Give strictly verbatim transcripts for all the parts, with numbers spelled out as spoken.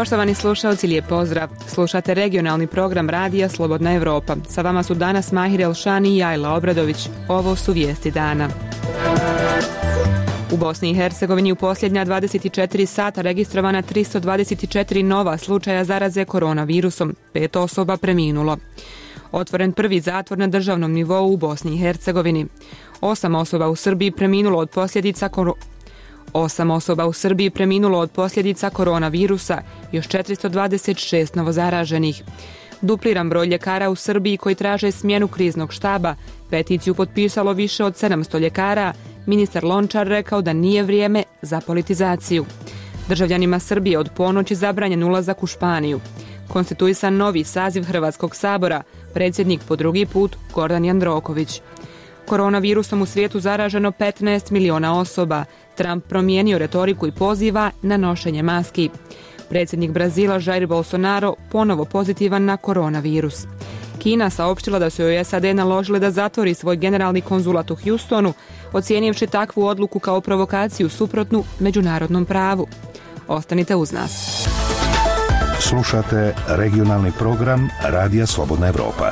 Poštovani slušalci, lijep pozdrav. Slušate regionalni program radija Slobodna Evropa. Sa vama su danas Mahir Elšani i Ajla Obradović. Ovo su vijesti dana. U Bosni i Hercegovini u posljednja dvadeset četiri sata registrovana tristo dvadeset četiri nova slučaja zaraze koronavirusom. Pet osoba preminulo. Otvoren prvi zatvor na državnom nivou u Bosni i Hercegovini. Osam osoba u Srbiji preminulo od posljedica koro... Osam osoba u Srbiji preminulo od posljedica koronavirusa, još četiristo dvadeset šest novozaraženih. Dupliran broj ljekara u Srbiji koji traže smjenu kriznog štaba, peticiju potpisalo više od sedamsto ljekara, ministar Lončar rekao da nije vrijeme za politizaciju. Državljanima Srbije od ponoći zabranjen ulazak u Španiju. Konstituisan novi saziv Hrvatskog sabora, predsjednik po drugi put Gordan Jandroković. Koronavirusom u svijetu zaraženo petnaest miliona osoba. Trump promijenio retoriku i poziva na nošenje maski. Predsjednik Brazila Jair Bolsonaro ponovo pozitivan na koronavirus. Kina saopštila da su joj S A D naložile da zatvori svoj generalni konzulat u Houstonu, ocijenivši takvu odluku kao provokaciju suprotnu međunarodnom pravu. Ostanite uz nas. Slušate regionalni program Radija Slobodna Evropa.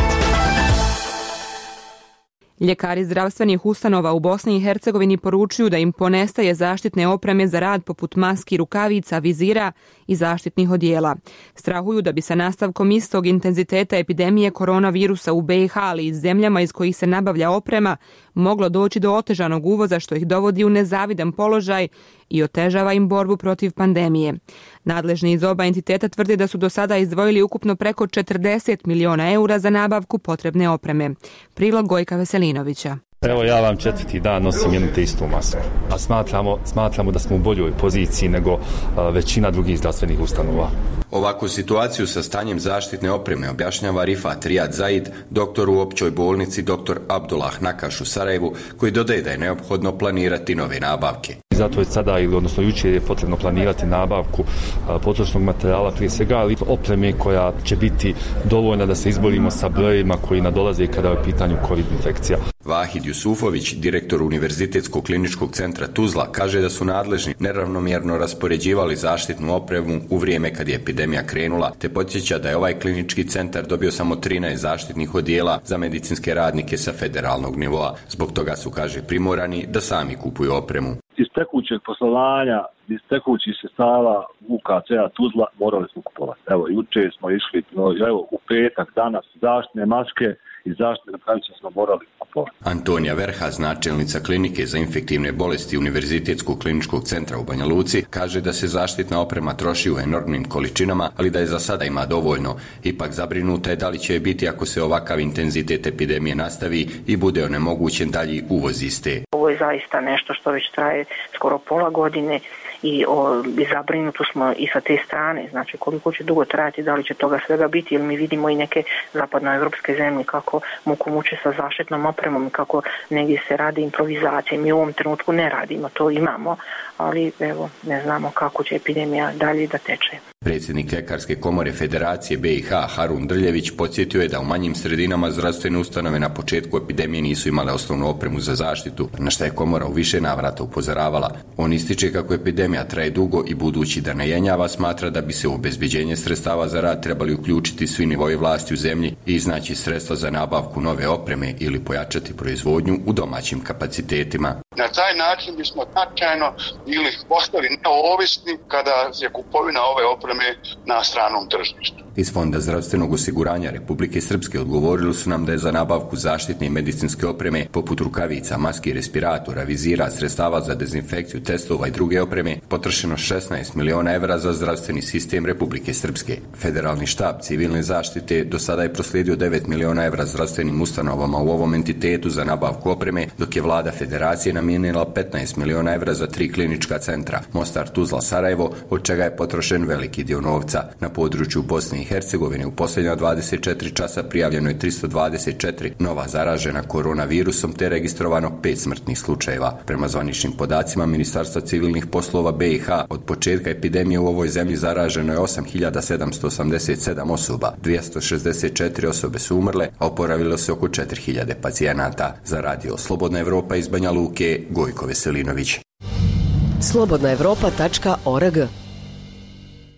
Ljekari zdravstvenih ustanova u Bosni i Hercegovini poručuju da im ponestaje zaštitne opreme za rad poput maski, rukavica, vizira i zaštitnih odijela. Strahuju da bi sa nastavkom istog intenziteta epidemije koronavirusa u B i H, ali i zemljama iz kojih se nabavlja oprema, moglo doći do otežanog uvoza što ih dovodi u nezavidan položaj i otežava im borbu protiv pandemije. Nadležni iz oba entiteta tvrde da su do sada izdvojili ukupno preko četrdeset miliona eura za nabavku potrebne opreme. Prilog Gojka Veselinovića. Evo ja vam četvrti dan nosim jednu te istu masku, a smatramo, smatramo da smo u boljoj poziciji nego a, većina drugih zdravstvenih ustanova. Ovakvu situaciju sa stanjem zaštitne opreme objašnjava Rifat Rijad Zaid, doktor u općoj bolnici dr. Abdullah Nakaš u Sarajevu, koji dodaje da je neophodno planirati nove nabavke. Zato je sada, ili odnosno jučer je potrebno planirati nabavku a, potrošnog materijala prije svega, ali opreme koja će biti dovoljna da se izborimo sa brojevima koji nadolaze kada je u pitanju COVID infekcija. Vahid Jusufović, direktor Univerzitetskog kliničkog centra Tuzla, kaže da su nadležni neravnomjerno raspoređivali zaštitnu opremu u vrijeme kad je epidemija krenula, te podsjeća da je ovaj klinički centar dobio samo trinaest zaštitnih odijela za medicinske radnike sa federalnog nivoa. Zbog toga su, kaže, primorani da sami kupuju opremu. Iz tekućeg poslovanja, iz tekućih sredstava U K C-a Tuzla morali smo kupovati. Evo, juče smo išli, evo, u petak, danas, zaštitne maske i zaštitne rukavice smo morali kupovati. Antonija Verhas, načelnica klinike za infektivne bolesti Univerzitetskog kliničkog centra u Banja Luci, kaže da se zaštitna oprema troši u enormnim količinama, ali da je za sada ima dovoljno. Ipak zabrinuta je da li će je biti ako se ovakav intenzitet epidemije nastavi i bude onemogućen dalji uvoz iste. Ovo je zaista nešto što već traje skoro pola godine i o, zabrinuti smo i sa te strane, znači koliko će dugo trajati, da li će toga svega biti, jer mi vidimo i neke zapadnoevropske zemlje kako muku muče sa zaštitnom opremom, kako negdje se radi improvizacije. Mi u ovom trenutku ne radimo, to imamo, ali evo, ne znamo kako će epidemija dalje da teče. Predsjednik Ljekarske komore Federacije B i H Harun Drljević podsjetio je da u manjim sredinama zdravstvene ustanove na početku epidemije nisu imale osnovnu opremu za zaštitu, na šta je komora u više navrata upozoravala. On ističe kako epidemija traje dugo i budući da ne jenjava, smatra da bi se u obezbeđenje sredstava za rad trebali uključiti svi nivoji vlasti u zemlji i iznaći sredstva za nabavku nove opreme ili pojačati proizvodnju u domaćim kapacitetima. Na taj način bismo značajno ili postali neovisni kada je kupovina ove opreme na stranom tržištu. Iz Fonda zdravstvenog osiguranja Republike Srpske odgovorili su nam da je za nabavku zaštitne i medicinske opreme poput rukavica, maski, respiratora, vizira, sredstava za dezinfekciju, testova i druge opreme potrošeno šesnaest miliona evra za zdravstveni sistem Republike Srpske. Federalni štab civilne zaštite do sada je proslijedio devet miliona evra zdravstvenim ustanovama u ovom entitetu za nabavku opreme, dok je vlada federacije namijenila petnaest miliona evra za tri klinička centra, Mostar, Tuzla, Sarajevo, od čega je potrošen veliki dio novca. Na području Bosne i Hercegovine u posljednja dvadeset četiri časa prijavljeno je tristo dvadeset četiri nova zaražena koronavirusom te registrovano pet smrtnih slučajeva. Prema zvaničnim podacima Ministarstva civilnih poslova B i H, od početka epidemije u ovoj zemlji zaraženo je osam hiljada sedamsto osamdeset sedam osoba, dvjesto šezdeset četiri osobe su umrle, a oporavilo se oko četiri hiljade pacijenata. Za radio Slobodna Evropa iz Banja Luke, Gojko Veselinović. slobodna evropa tačka org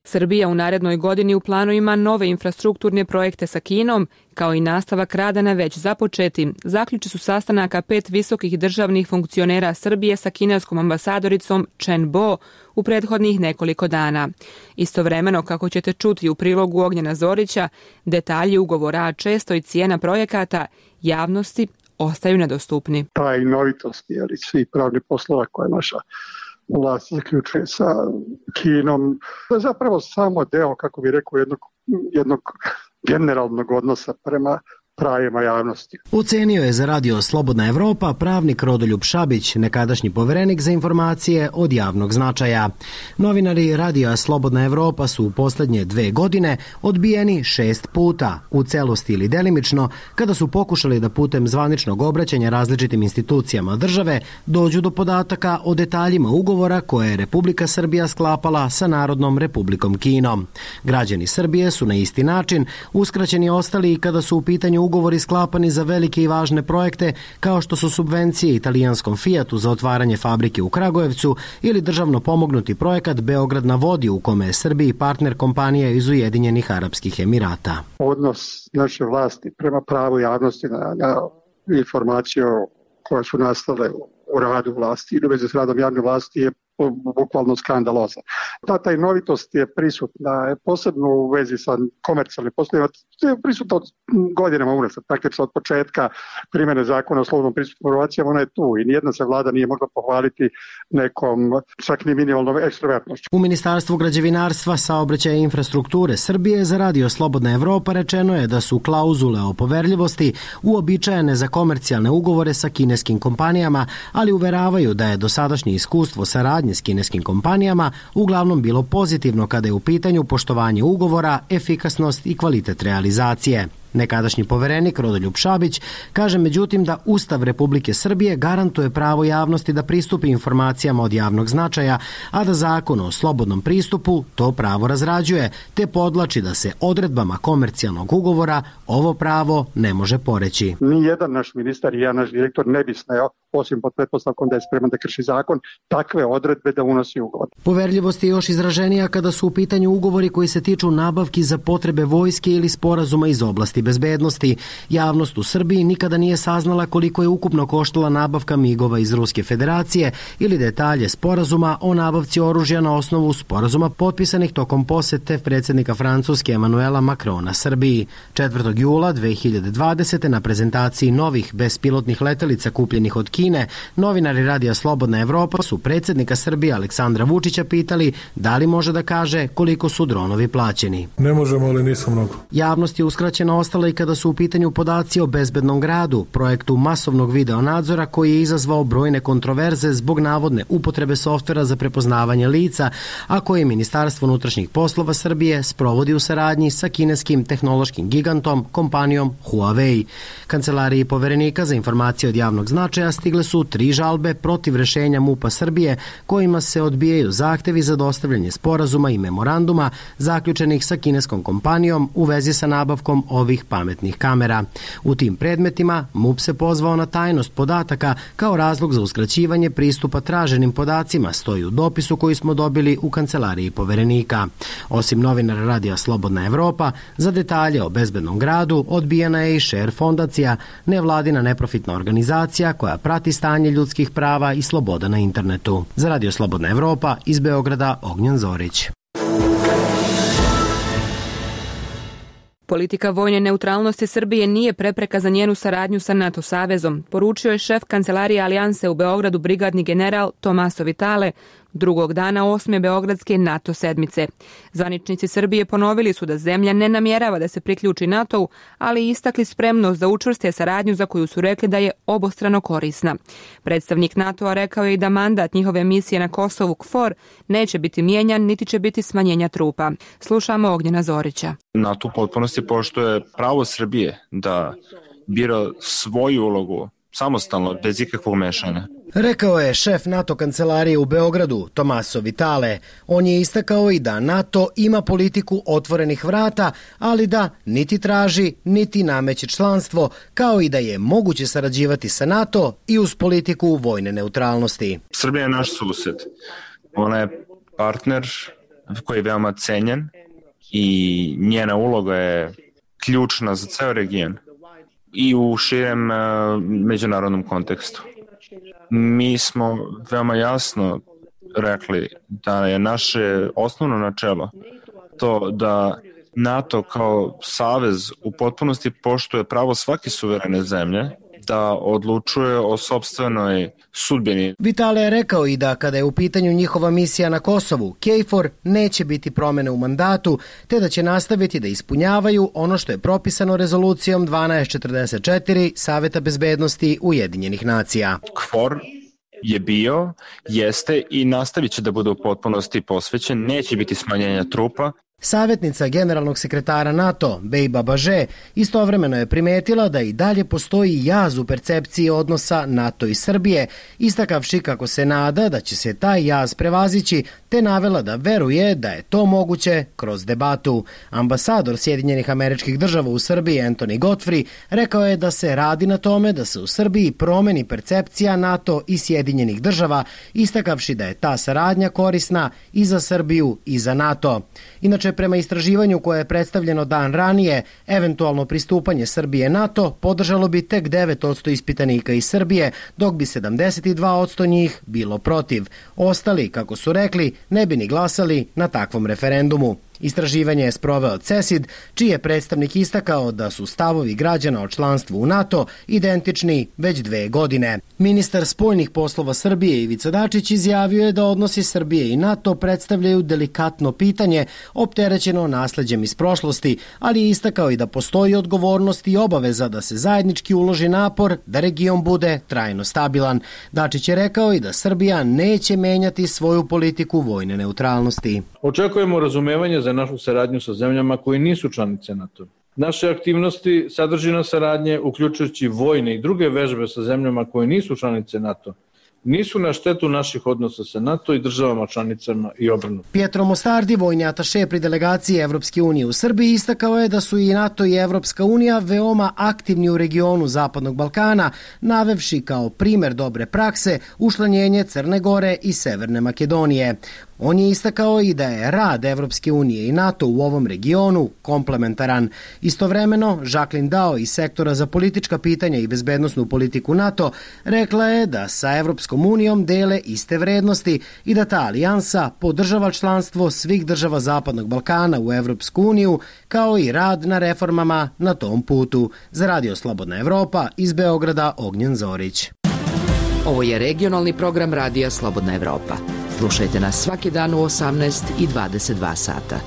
Srbija u narednoj godini u planu ima nove infrastrukturne projekte sa Kinom, kao i nastavak rada na već započetim. Zaključi su sastanaka pet visokih državnih funkcionera Srbije sa kineskom ambasadoricom Chen Bo u prethodnih nekoliko dana. Istovremeno, kako ćete čuti u prilogu Ognjena Zorića, detalji ugovora, a često i cijena projekata javnosti ostaju nedostupni. Tajnovitost ili svi pravni poslova koje naša vlast zaključuje sa Kinom, to je zapravo samo deo, kako bi rekao, jednog, jednog generalnog odnosa prema pravima javnosti. Ocenio je za Radio Slobodna Evropa pravnik Rodoljub Šabić, nekadašnji poverenik za informacije od javnog značaja. Novinari Radija Slobodna Evropa su u poslednje dve godine odbijeni šest puta, u celosti ili delimično, kada su pokušali da putem zvaničnog obraćanja različitim institucijama države dođu do podataka o detaljima ugovora koje je Republika Srbija sklapala sa Narodnom Republikom Kinom. Građani Srbije su na isti način uskraćeni ostali i kada su u pitanju ugovori sklapani za velike i važne projekte kao što su subvencije italijanskom Fiatu za otvaranje fabrike u Kragujevcu ili državno pomognuti projekat Beograd na vodi u kome je Srbiji partner kompanija iz Ujedinjenih Arapskih Emirata. Odnos naše vlasti prema pravu javnosti na, na informacije koje su nastale u radu vlasti ili u vezi s radom javne vlasti je bukvalno skandaloza. Ta tajnovitost je prisutna, posebno u vezi sa komercijalnim poslovima, je prisutna od godinama unazad, praktično od početka primjene zakona o slobodnom pristupu informacijama, ona je tu i nijedna se vlada nije mogla pohvaliti nekom čak ni minimalnom ekstrovertnošću. U Ministarstvu građevinarstva, saobraćaja i infrastrukture Srbije za Radio Slobodna Evropa rečeno je da su klauzule o poverljivosti uobičajene za komercijalne ugovore sa kineskim kompanijama, ali uveravaju da je dosadašnje iskustvo saradnje s kineskim kompanijama uglavnom bilo pozitivno kada je u pitanju poštovanje ugovora, efikasnost i kvalitet realizacije. Nekadašnji poverenik Rodoljub Šabić kaže međutim da Ustav Republike Srbije garantuje pravo javnosti da pristupi informacijama od javnog značaja, a da Zakon o slobodnom pristupu to pravo razrađuje, te podlači da se odredbama komercijalnog ugovora ovo pravo ne može poreći. Nijedan naš ministar i jedan naš direktor ne bi smeo, osim pod pretpostavkom da je spreman da krši zakon, takve odredbe da unosi ugovor. Poverljivost je još izraženija kada su u pitanju ugovori koji se tiču nabavki za potrebe vojske ili sporazuma iz oblasti bezbednosti. Javnost u Srbiji nikada nije saznala koliko je ukupno koštala nabavka migova iz Ruske federacije ili detalje sporazuma o nabavci oružja na osnovu sporazuma potpisanih tokom posete predsjednika Francuske Emanuela Macrona Srbiji. četvrtog jula dve hiljade dvadesete. na prezentaciji novih bespilotnih letelica kupljenih od Kine, novinari Radija Slobodna Evropa su predsjednika Srbije Aleksandra Vučića pitali da li može da kaže koliko su dronovi plaćeni. Ne možemo, ali nisu mnogo. Javnost je uskraćena ostala i kada su u pitanju podaci o bezbednom gradu, projektu masovnog videonadzora koji je izazvao brojne kontroverze zbog navodne upotrebe softvera za prepoznavanje lica, a koje Ministarstvo unutrašnjih poslova Srbije sprovodi u saradnji sa kineskim tehnološkim gigantom, kompanijom Huawei. Kancelariji poverenika za informacije od javnog značaja stigle su tri žalbe protiv rešenja MUP-a Srbije kojima se odbijaju zahtevi za dostavljanje sporazuma i memoranduma zaključenih sa kineskom kompanijom u vezi sa nabavkom ovih pametnih kamera. U tim predmetima MUP se pozvao na tajnost podataka kao razlog za uskraćivanje pristupa traženim podacima, stoji u dopisu koji smo dobili u kancelariji poverenika. Osim novinara Radija Slobodna Evropa, za detalje o bezbednom gradu odbijena je i Share fondacija, nevladina neprofitna organizacija koja prati stanje ljudskih prava i sloboda na internetu. Za Radio Slobodna Evropa iz Beograda Ognjen Zorić. Politika vojne neutralnosti Srbije nije prepreka za njenu saradnju sa NATO savezom, poručio je šef Kancelarije Alijanse u Beogradu brigadni general Tomaso Vitale drugog dana osme Beogradske NATO sedmice. Zvaničnici Srbije ponovili su da zemlja ne namjerava da se priključi NATO-u, ali istakli spremnost da učvrste saradnju za koju su rekli da je obostrano korisna. Predstavnik NATO-a rekao je i da mandat njihove misije na Kosovu KFOR neće biti mijenjan, niti će biti smanjenja trupa. Slušamo Ognjena Zorića. NATO u potpunosti poštuje pravo Srbije da bira svoju ulogu samostalno, bez ikakvog mešanja. Rekao je šef NATO kancelarije u Beogradu, Tomaso Vitale. On je istakao i da NATO ima politiku otvorenih vrata, ali da niti traži, niti nameće članstvo, kao i da je moguće sarađivati sa NATO i uz politiku vojne neutralnosti. Srbija je naš sused. Ona je partner koji je veoma cenjen i njena uloga je ključna za ceo region i u širem uh, međunarodnom kontekstu. Mi smo veoma jasno rekli da je naše osnovno načelo to da NATO kao savez u potpunosti poštuje pravo svake suverene zemlje da odlučuje o sopstvenoj sudbini. Vitale je rekao i da kada je u pitanju njihova misija na Kosovu, KFOR neće biti promene u mandatu, te da će nastaviti da ispunjavaju ono što je propisano rezolucijom dvanaest četrdeset četiri Saveta bezbednosti Ujedinjenih nacija. KFOR je bio, jeste i nastavit će da bude u potpunosti posvećen, neće biti smanjenja trupa. Savjetnica generalnog sekretara NATO, Bejba Baže, istovremeno je primetila da i dalje postoji jaz u percepciji odnosa NATO i Srbije, istakavši kako se nada da će se taj jaz prevazići, te navela da veruje da je to moguće kroz debatu. Ambasador Sjedinjenih Američkih Država u Srbiji, Anthony Godfrey, rekao je da se radi na tome da se u Srbiji promeni percepcija NATO i Sjedinjenih Država, istakavši da je ta saradnja korisna i za Srbiju i za NATO. Inače, prema istraživanju koje je predstavljeno dan ranije, eventualno pristupanje Srbije NATO podržalo bi tek devet posto ispitanika iz Srbije, dok bi sedamdeset dva posto njih bilo protiv. Ostali, kako su rekli, ne bi ni glasali na takvom referendumu. Istraživanje je sproveo CESID, čiji je predstavnik istakao da su stavovi građana o članstvu u NATO identični već dve godine. Ministar spoljnih poslova Srbije Ivica Dačić izjavio je da odnosi Srbije i NATO predstavljaju delikatno pitanje opterećeno nasleđem iz prošlosti, ali je istakao i da postoji odgovornost i obaveza da se zajednički uloži napor da region bude trajno stabilan. Dačić je rekao i da Srbija neće menjati svoju politiku vojne neutralnosti. Očekujemo razumevanje za našu saradnju sa zemljama koji nisu članice NATO. Naše aktivnosti, sadržina saradnje, uključujući vojne i druge vežbe sa zemljama koje nisu članice NATO, nisu na štetu naših odnosa sa NATO i državama članicama i obrnuto. Pietro Mostardi, vojni ataše pri delegaciji Evropske unije u Srbiji, istakao je da su i NATO i Evropska unija veoma aktivni u regionu Zapadnog Balkana, navevši kao primer dobre prakse učlanjenje Crne Gore i Severne Makedonije. On je istakao i da je rad Evropske unije i NATO u ovom regionu komplementaran. Istovremeno, Jacqueline Dao iz sektora za politička pitanja i bezbednosnu politiku NATO rekla je da sa Evropskom unijom dele iste vrednosti i da ta alijansa podržava članstvo svih država Zapadnog Balkana u Evropsku uniju, kao i rad na reformama na tom putu. Za Radio Slobodna Evropa, iz Beograda, Ognjen Zorić. Ovo je regionalni program Radija Slobodna Evropa. Slušajte nas svaki dan u osamnaest i dvadeset dva sata.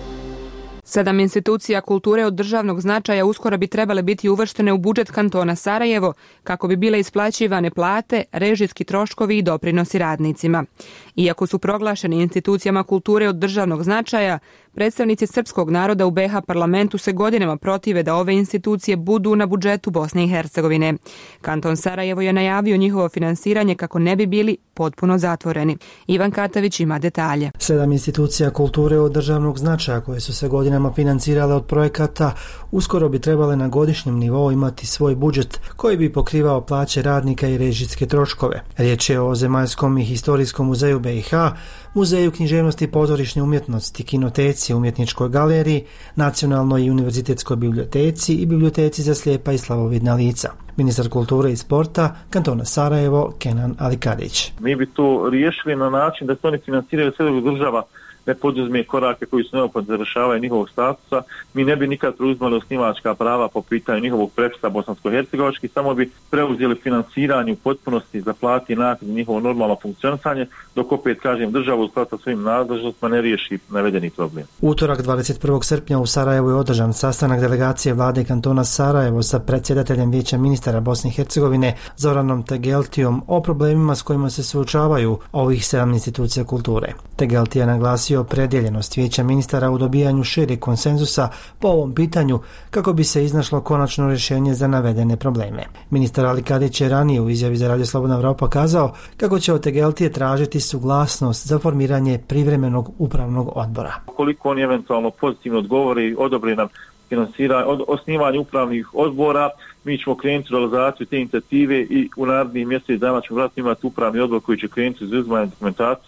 Sedam institucija kulture od državnog značaja uskoro bi trebale biti uvrštene u budžet kantona Sarajevo kako bi bile isplaćivane plate, režijski troškovi i doprinosi radnicima. Iako su proglašeni institucijama kulture od državnog značaja, predstavnici srpskog naroda u B iH parlamentu se godinama protive da ove institucije budu na budžetu Bosne i Hercegovine. Kanton Sarajevo je najavio njihovo finansiranje kako ne bi bili potpuno zatvoreni. Ivan Katavić ima detalje. Sedam institucija kulture od državnog značaja koje su se godinama financirale od projekata uskoro bi trebale na godišnjem nivou imati svoj budžet koji bi pokrivao plaće radnika i režijske troškove. Riječ je o Zemaljskom i historijskom muzeju B iH, Muzeju književnosti i pozorišne umjetnosti, Kinoteci, Umjetničkoj galeriji, Nacionalnoj i univerzitetskoj biblioteci i biblioteci za slijepa i slabovidna lica. Ministar kulture i sporta kantona Sarajevo, Kenan Alikadić. Mi bi to riješili na način da se oni finansiraju sve dok država ne poduzme korake koji su neophodni za rješavanje njihovog statusa. Mi ne bi nikad preuzimali osnivačka prava po pitanju njihovog prepisa bosansko-hercegovački, samo bi preuzeli finansiranje u potpunosti za plati i naknade njihovo normalno funkcionisanje, dok opet, kažem, država u skladu sa svojim nadležnostima ne riješi navedeni problem. Utorak dvadeset prvog srpnja u Sarajevu je održan sastanak delegacije vlade kantona Sarajevo sa predsjedateljem Vijeća ministara Bosne i Hercegovine Zoranom Tegeltijom o problemima s kojima se suočavaju ovih sedam institucija kulture. Tegelti je naglasio opredjeljenost Vijeća ministara u dobijanju šireg konsenzusa po ovom pitanju kako bi se iznašlo konačno rješenje za navedene probleme. Ministar Ali Kadić je ranije u izjavi za Radio Slobodna Evropa kazao kako će od Tegeltije tražiti suglasnost za formiranje privremenog upravnog odbora. Koliko oni eventualno pozitivno odgovori i odobri nam finansiranje, od osnivanje upravnih odbora, mi ćemo krenuti u realizaciju te inicijative i u narednih mjesec dana ćemo vratno imati upravni odbor koji će krenuti za uzimanje dokumentacije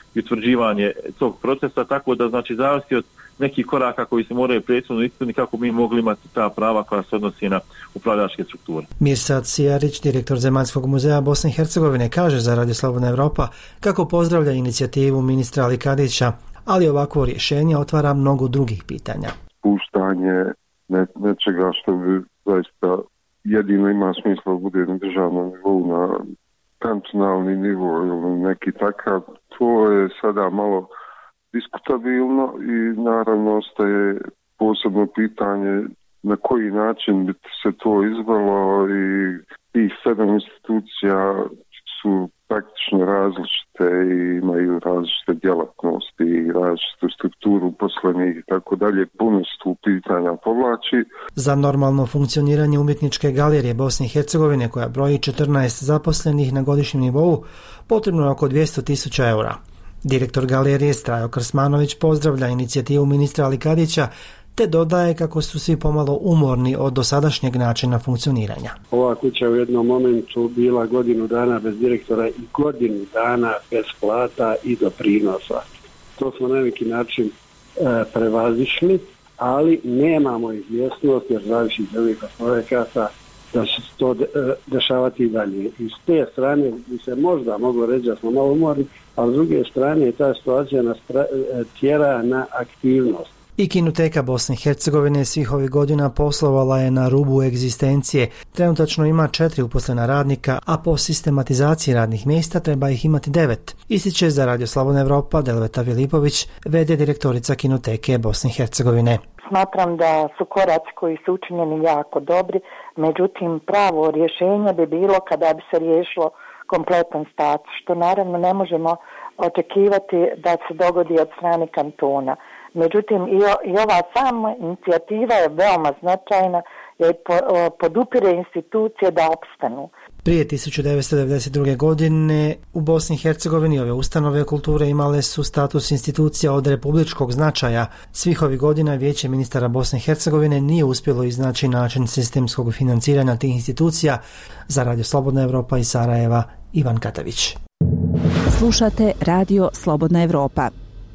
i utvrđivanje tog procesa, tako da znači zavisi od nekih koraka koji se moraju prethodno ispuniti kako mi mogli imati ta prava koja se odnosi na upravljačke strukture. Mirsad Sijarić, direktor Zemaljskog muzeja Bosne i Hercegovine, kaže za Radio Slobodna Evropa kako pozdravlja inicijativu ministra Ali Kadića, ali ovakvo rješenje otvara mnogo drugih pitanja. Puštanje ne, nečega što bi zaista jedino ima smisla bude na državnom nivou, na kantonalni nivo ili neki takav, to je sada malo diskutabilno i naravno ostaje posebno pitanje na koji način bi se to izvelo i tih sedam institucija su praktično različite i imaju različite djelatnosti i različitu strukturu uposlenih i tako dalje. Puno se tu pitanja povlači. Za normalno funkcioniranje umjetničke galerije Bosne i Hercegovine, koja broji četrnaest zaposlenih na godišnjem nivou, potrebno je oko dvjesto tisuća eura. Direktor galerije Strajo Krsmanović pozdravlja inicijativu ministra Ali Kadića te dodaje kako su svi pomalo umorni od dosadašnjeg načina funkcioniranja. Ova kuća je u jednom momentu bila godinu dana bez direktora i godinu dana bez plata i doprinosa. To smo na neki način e, prevazišli, ali nemamo izvjesnost jer zavisi iz ovih projekata da će se to de, e, dešavati i dalje. I s te strane bi se možda moglo reći da smo malo umorni, ali s druge strane ta situacija nas tra, e, tjera na aktivnost. I Kinoteka Bosne i Hercegovine svih ovih godina poslovala je na rubu egzistencije. Trenutačno ima četiri uposlena radnika, a po sistematizaciji radnih mjesta treba ih imati devet. Ističe za Radio Slobodna Evropa Delveta Filipović, v d direktorica Kinoteke Bosne i Hercegovine. Smatram da su koraci koji su učinjeni jako dobri, međutim pravo rješenje bi bilo kada bi se riješilo kompletan status, što naravno ne možemo očekivati da se dogodi od strane kantona. Međutim, i, o, i ova sama inicijativa je veoma značajna jer po, o, podupire institucije da opstanu. Prije tisuću devetsto devedeset druge. godine u Bosni i Hercegovini ove ustanove kulture imale su status institucija od republičkog značaja. Svih ovih godina Vijeće ministara Bosne i Hercegovine nije uspjelo iznaći način sistemskog financiranja tih institucija. Za Radio Slobodna Evropa iz Sarajeva, Ivan Katavić. Slušate Radio Slobodna Evropa.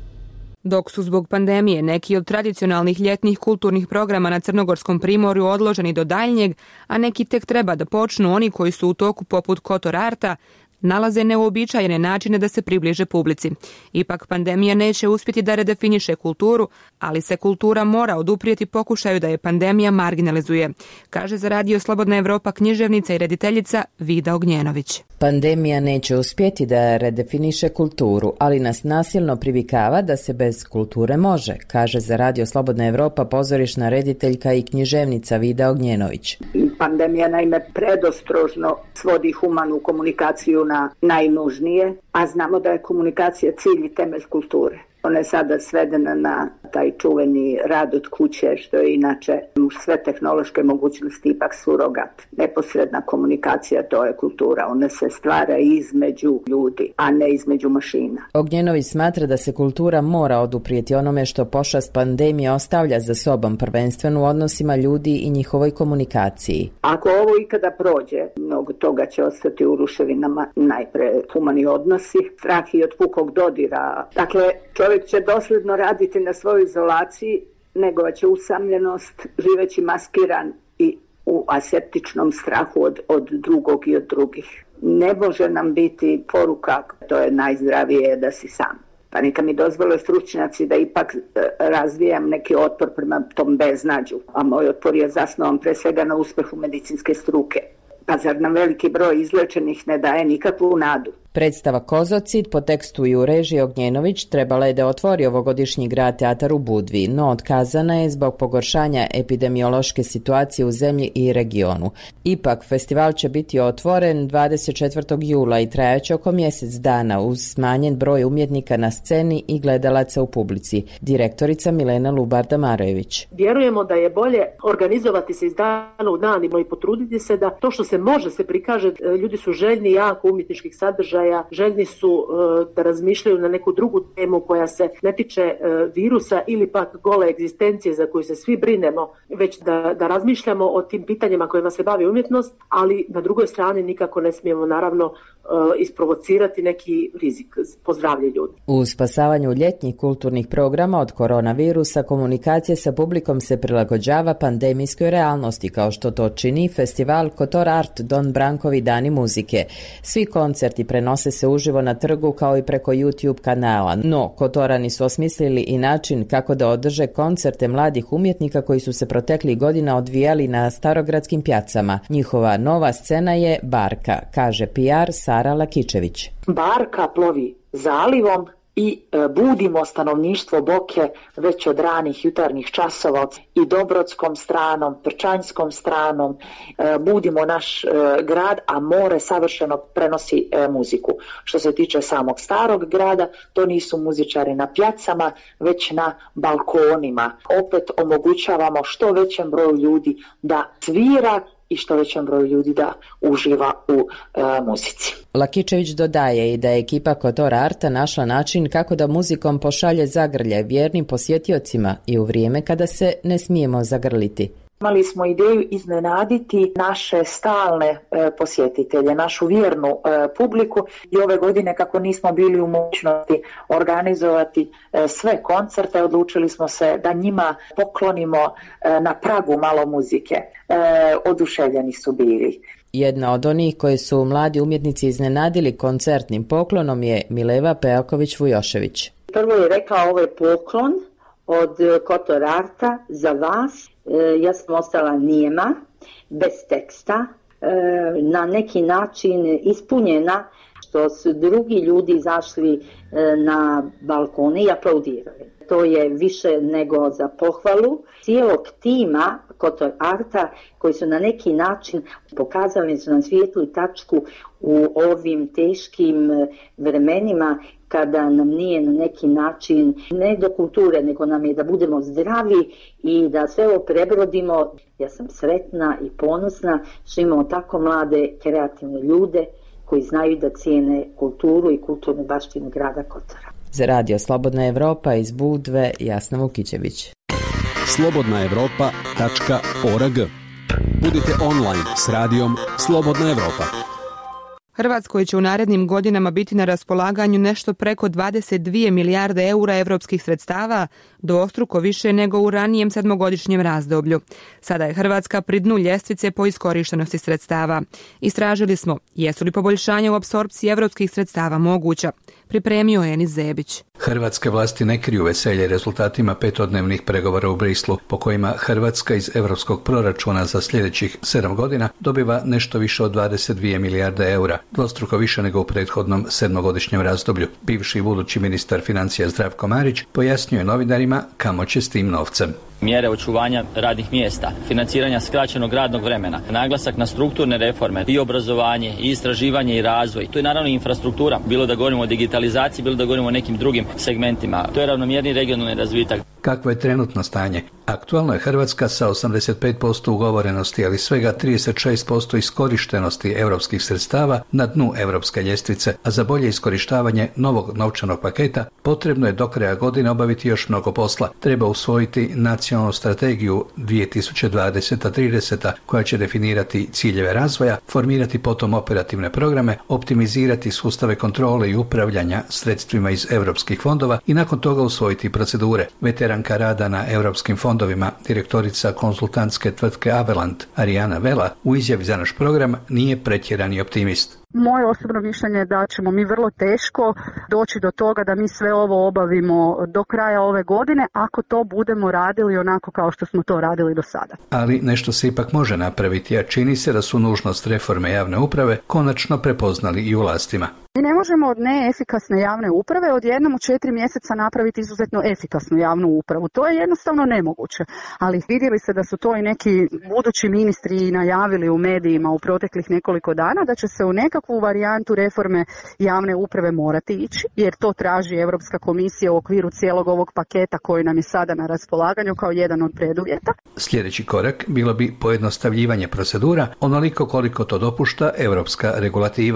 Dok su zbog pandemije neki od tradicionalnih ljetnih kulturnih programa na Crnogorskom primorju odloženi do daljnjeg, a neki tek treba da počnu, oni koji su u toku poput Kotor Arta, nalaze neuobičajene načine da se približe publici. Ipak pandemija neće uspjeti da redefiniše kulturu, ali se kultura mora oduprijeti pokušaju da je pandemija marginalizuje, kaže za Radio Slobodna Evropa književnica i rediteljica Vida Ognjenović. Pandemija neće uspjeti da redefiniše kulturu, ali nas nasilno privikava da se bez kulture može, kaže za Radio Slobodna Evropa pozorišna rediteljka i književnica Vida Ognjenović. Pandemija naime predostrožno svodi humanu komunikaciju na najnužnije, a znamo da je komunikacija cilj i temelj kulture. Ona je sada svedena na taj čuveni rad od kuće, što je inače uz sve tehnološke mogućnosti ipak surogat. Neposredna komunikacija, to je kultura. Ona se stvara između ljudi, a ne između mašina. Ognjenović smatra da se kultura mora oduprijeti onome što pošast pandemije ostavlja za sobom, prvenstveno u odnosima ljudi i njihovoj komunikaciji. Ako ovo ikada prođe, mnogo toga će ostati u ruševinama. Najpre humani odnosi, strah i od pukog dodira. Dakle, čovjek će dosljedno raditi na svojoj izolaciji, negovaće usamljenost, živeći maskiran i u aseptičnom strahu od, od drugog i od drugih. Ne može nam biti poruka, to je najzdravije da si sam. Pa neka mi dozvole stručnjaci da ipak razvijam neki otpor prema tom beznađu, a moj otpor je zasnovan pre svega na uspehu medicinske struke. Pa zar nam veliki broj izlečenih ne daje nikakvu nadu? Predstava Kozocid po tekstu i u režiji Ognjenović trebala je da otvori ovogodišnji grad teatar u Budvi, no otkazana je zbog pogoršanja epidemiološke situacije u zemlji i regionu. Ipak, festival će biti otvoren dvadeset četvrtog jula i trajaće oko mjesec dana uz smanjen broj umjetnika na sceni i gledalaca u publici. Direktorica Milena Lubarda-Marojević. Vjerujemo da je bolje organizovati se iz dana u dan i potruditi se da to što se može se prikaže, ljudi su željni jako umjetničkih sadržaja sadržaja, željni su da razmišljaju na neku drugu temu koja se ne tiče virusa ili pak gole egzistencije za koju se svi brinemo, već da, da razmišljamo o tim pitanjima kojima se bavi umjetnost, ali na drugoj strani nikako ne smijemo naravno isprovocirati neki rizik po zdravlje ljudi. U spasavanju ljetnjih kulturnih programa od koronavirusa komunikacija sa publikom se prilagođava pandemijskoj realnosti, kao što to čini festival Kotor Art Don Brankovi dani muzike. Svi koncerti prenose se uživo na trgu kao i preko YouTube kanala, no Kotorani su osmislili i način kako da održe koncerte mladih umjetnika koji su se proteklih godina odvijali na starogradskim pjacama. Njihova nova scena je Barka, kaže P R Sara Lakičević. Barka plovi zalivom i e, budimo stanovništvo Boke već od ranih jutarnjih časova i Dobrodskom stranom, Prčanjskom stranom, e, budimo naš e, grad, a more savršeno prenosi e, muziku. Što se tiče samog starog grada, to nisu muzičari na pjacama, već na balkonima. Opet omogućavamo što većem broju ljudi da svira i što većem broju ljudi da uživa u e, muzici. Lakičević dodaje i da je ekipa Kotor Arta našla način kako da muzikom pošalje zagrlje vjernim posjetiocima i u vrijeme kada se ne smijemo zagrliti. Imali smo ideju iznenaditi naše stalne e, posjetitelje, našu vjernu e, publiku i ove godine kako nismo bili u mogućnosti organizovati e, sve koncerte, odlučili smo se da njima poklonimo e, na pragu malo muzike. E, oduševljeni su bili. Jedna od onih koji su mladi umjetnici iznenadili koncertnim poklonom je Mileva Pejaković-Vujošević. Prvo je rekao ovo je poklon od Kotor Arta za vas. Ja sam ostala nijema, bez teksta, na neki način ispunjena što su drugi ljudi izašli na balkone i aplaudirali. To je više nego za pohvalu cijelog tima Kotor Arta koji su na neki način pokazali su nam svijetlu tačku u ovim teškim vremenima kada nam nije na neki način ne do kulture, nego nam je da budemo zdravi i da sve ovo prebrodimo. Ja sam sretna i ponosna što imamo tako mlade, kreativne ljude koji znaju da cijene kulturu i kulturnu baštinu grada Kotora. Za Radio Slobodna Evropa iz Budve, Jasna Vukićević. slobodna evropa tačka org. Budite online s radijom Slobodna Evropa. Hrvatskoj će u narednim godinama biti na raspolaganju nešto preko dvadeset dvije milijarde eura evropskih sredstava, dvostruko više nego u ranijem sedmogodišnjem razdoblju. Sada je Hrvatska pri dnu ljestvice po iskorištenosti sredstava. Istražili smo jesu li poboljšanja u apsorpciji evropskih sredstava moguća. Pripremio je Enis Zebić. Hrvatske vlasti ne kriju veselje rezultatima petodnevnih pregovora u Brislu, po kojima Hrvatska iz europskog proračuna za sljedećih sedam godina dobiva nešto više od dvadeset dvije milijarde eura, dvostruko više nego u prethodnom sedmogodišnjem razdoblju. Bivši i budući ministar financija Zdravko Marić pojasnio novinarima kamo će s tim novcem. Mjere očuvanja radnih mjesta, financiranja skraćenog radnog vremena, naglasak na strukturne reforme, i obrazovanje, i istraživanje i razvoj. To je naravno infrastruktura, bilo da govorimo o digitalizaciji, bilo da govorimo o nekim drugim segmentima. To je ravnomjerni regionalni razvitak. Kakvo je trenutno stanje? Aktualno je Hrvatska sa osamdeset pet posto ugovorenosti, ali svega trideset šest posto iskorištenosti europskih sredstava na dnu europske ljestvice, a za bolje iskorištavanje novog novčanog paketa potrebno je do kraja godine obaviti još mnogo posla. Treba usvojiti nacionalnu strategiju dvije tisuće dvadeseta do trideseta koja će definirati ciljeve razvoja, formirati potom operativne programe, optimizirati sustave kontrole i upravljanja sredstvima iz europskih fondova i nakon toga usvojiti procedure. Veteranka rada na europskim fondovima, direktorica konzultantske tvrtke Aveland, Arijana Vela, u izjavi za naš program nije pretjerani optimist. Moje osobno mišljenje je da ćemo mi vrlo teško doći do toga da mi sve ovo obavimo do kraja ove godine ako to budemo radili onako kao što smo to radili do sada. Ali nešto se ipak može napraviti, a čini se da su nužnost reforme javne uprave konačno prepoznali i u vlastima. Mi ne možemo od neefikasne javne uprave odjednom u četiri mjeseca napraviti izuzetno efikasnu javnu upravu. To je jednostavno nemoguće, ali vidjeli se da su to i neki budući ministri najavili u medijima u proteklih nekoliko dana da će se u nekakvu varijantu reforme javne uprave morati ići, jer to traži Europska komisija u okviru cijelog ovog paketa koji nam je sada na raspolaganju kao jedan od preduvjeta. Sljedeći korak bilo bi pojednostavljivanje procedura onoliko koliko to dopušta europska regulativa.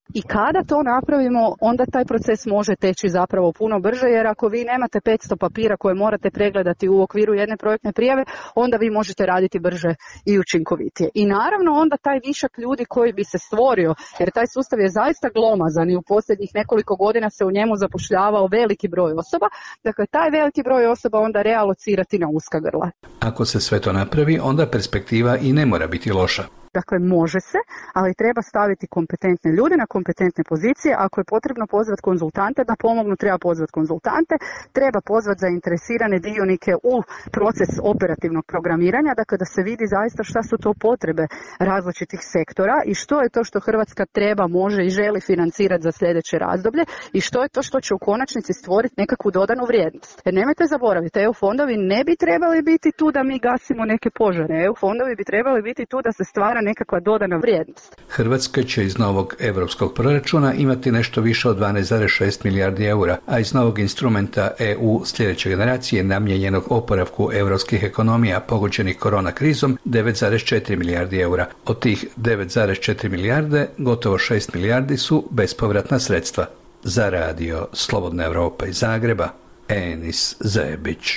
I kada to napravimo, onda taj proces može teći zapravo puno brže, jer ako vi nemate petsto papira koje morate pregledati u okviru jedne projektne prijave, onda vi možete raditi brže i učinkovitije. I naravno onda taj višak ljudi koji bi se stvorio, jer taj sustav je zaista glomazan i u posljednjih nekoliko godina se u njemu zapošljavao veliki broj osoba, dakle taj veliki broj osoba onda realocirati na uska grla. Ako se sve to napravi, onda perspektiva i ne mora biti loša. Dakle, može se, ali treba staviti kompetentne ljude na kompetentne pozicije. Ako je potrebno pozvati konzultante da pomognu, treba pozvati konzultante, treba pozvati zainteresirane dionike u proces operativnog programiranja, dakle da se vidi zaista šta su to potrebe različitih sektora i što je to što Hrvatska treba, može i želi financirati za sljedeće razdoblje i što je to što će u konačnici stvoriti nekakvu dodanu vrijednost. Jer nemojte zaboraviti, E U fondovi ne bi trebali biti tu da mi gasimo neke požare. E U fondovi bi trebali biti tu da se stvara nekakva dodana vrijednost. Hrvatska će iz novog europskog proračuna imati nešto više od dvanaest zarez šest milijardi eura, a iz novog instrumenta E U sljedeće generacije namijenjenog oporavku europskih ekonomija pogođenih korona krizom devet zarez četiri milijardi eura. Od tih devet zarez četiri milijarde, gotovo šest milijardi su bespovratna sredstva. Za radio Slobodna Evropa iz Zagreba, Enis Zebić.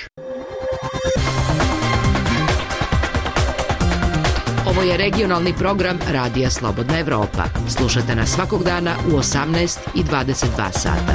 Ovo je regionalni program Radija Slobodna Evropa. Slušajte nas svakog dana u osamnaest i dvadeset dva sata.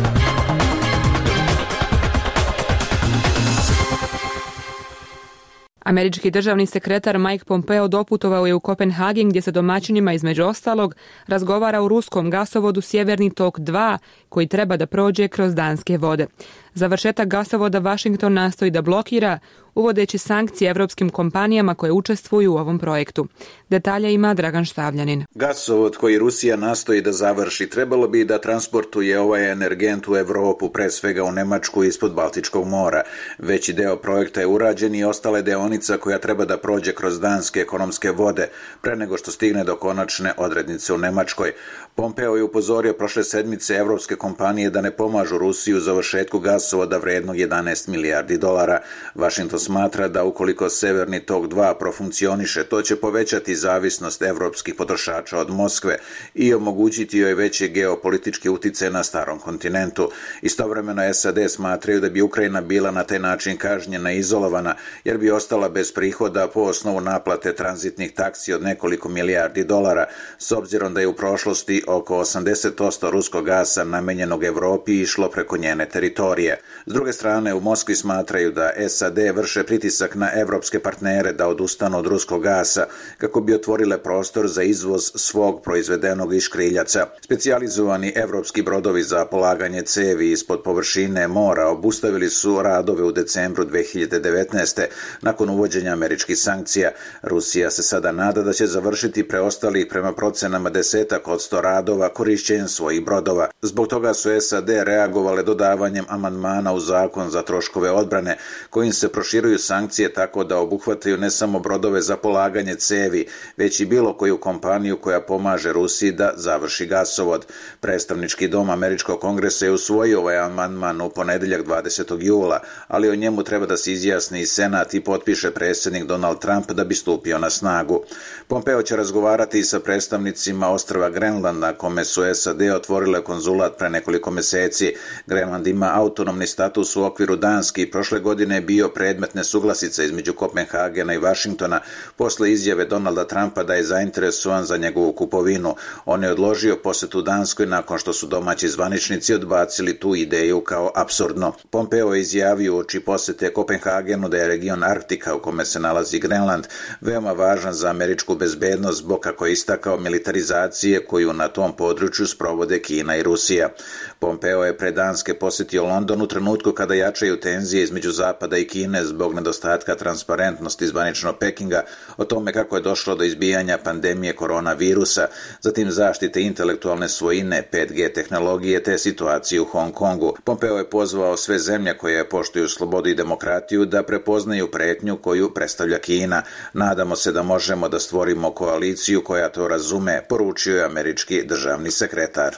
Američki državni sekretar Mike Pompeo doputovao je u Kopenhagen gdje se domaćinima između ostalog razgovara o ruskom gasovodu Sjeverni tok dva koji treba da prođe kroz danske vode. Završetak gasovoda Washington nastoji da blokira, uvodeći sankcije evropskim kompanijama koje učestvuju u ovom projektu. Detalje ima Dragan Štavljanin. Gasovod koji Rusija nastoji da završi trebalo bi da transportuje ovaj energent u Evropu, pre svega u Nemačku ispod Baltičkog mora. Veći deo projekta je urađen i ostala je deonica koja treba da prođe kroz danske ekonomske vode, pre nego što stigne do konačne odrednice u Nemačkoj. Pompeo je upozorio prošle sedmice evropske kompanije da ne pomažu Rusiju u završetku gasovoda vrednog jedanaest milijardi dolara. Washington smatra da ukoliko Severni tok dva profunkcioniše, to će povećati zavisnost evropskih potrošača od Moskve i omogućiti joj veće geopolitičke uticaje na starom kontinentu. Istovremeno S A D smatraju da bi Ukrajina bila na taj način kažnjena i izolovana, jer bi ostala bez prihoda po osnovu naplate tranzitnih taksi od nekoliko milijardi dolara, s obzirom da je u prošlosti oko osamdeset posto ruskog gasa namenjenog Evropi išlo preko njene teritorije. S druge strane, u Moskvi smatraju da S A D vrše pritisak na evropske partnere da odustanu od ruskog gasa kako bi otvorile prostor za izvoz svog proizvedenog iz škriljaca. Specijalizovani evropski brodovi za polaganje cevi ispod površine mora obustavili su radove u decembru dve hiljade devetnaeste. nakon uvođenja američkih sankcija. Rusija se sada nada da će završiti preostalih prema procenama desetak od sto radova korišćenjem svojih brodova. Zbog toga su S A D reagovale dodavanjem amandmana u zakon za troškove odbrane, kojim se proširuju sankcije tako da obuhvataju ne samo brodove za polaganje cevi, već i bilo koju kompaniju koja pomaže Rusiji da završi gasovod. Predstavnički dom Američkog kongresa je usvojio ovaj amandman u ponedeljak dvadesetog jula, ali o njemu treba da se izjasni i Senat i potpiše predsjednik Donald Trump da bi stupio na snagu. Pompeo će razgovarati i sa predstavnicima ostrva Grenland, na kome su S A D otvorile konzulat pre nekoliko meseci. Grenland ima autonomni status u okviru Danske i prošle godine je bio predmet nesuglasica između Kopenhagena i Vašingtona posle izjave Donalda Trumpa da je zainteresovan za njegovu kupovinu. On je odložio posetu Danskoj nakon što su domaći zvaničnici odbacili tu ideju kao apsurdno. Pompeo je izjavio uoči posete Kopenhagenu da je region Arktika u kome se nalazi Grenland veoma važan za američku bezbednost zbog, kako je istakao, militarizacije koju na tom području sprovode Kina i Rusija. Pompeo je pre Danske posetio London u trenutku kada jačaju tenzije između Zapada i Kine zbog nedostatka transparentnosti zvaničnog Pekinga o tome kako je došlo do izbijanja pandemije koronavirusa, zatim zaštite intelektualne svojine, pet G tehnologije te situacije u Hong Kongu. Pompeo je pozvao sve zemlje koje poštuju slobodu i demokratiju da prepoznaju pretnju koju predstavlja Kina. Nadamo se da možemo da stvorimo koaliciju koja to razume, poručio je američki državni sekretar.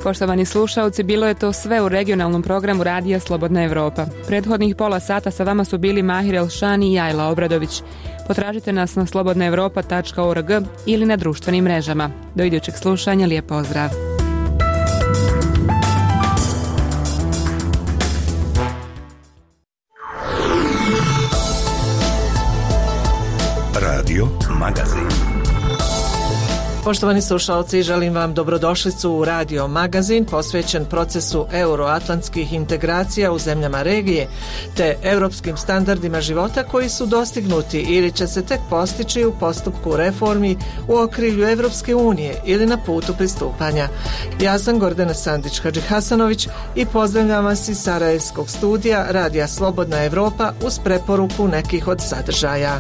Poštovani slušaoci, bilo je to sve u regionalnom programu Radija Slobodna Evropa. Prethodnih pola sata sa vama su bili Mahir Elšani i Ajla Obradović. Potražite nas na slobodna evropa tačka org ili na društvenim mrežama. Do idućeg slušanja, lijep pozdrav. Radio Magazin. Poštovani slušalci, želim vam dobrodošlicu u Radio Magazin posvećen procesu euroatlantskih integracija u zemljama regije te europskim standardima života koji su dostignuti ili će se tek postići u postupku reformi u okrilju Evropske unije ili na putu pristupanja. Ja sam Gordana Sandić-Hadžihasanović i pozdravljam vas iz Sarajevskog studija Radija Slobodna Evropa uz preporuku nekih od sadržaja.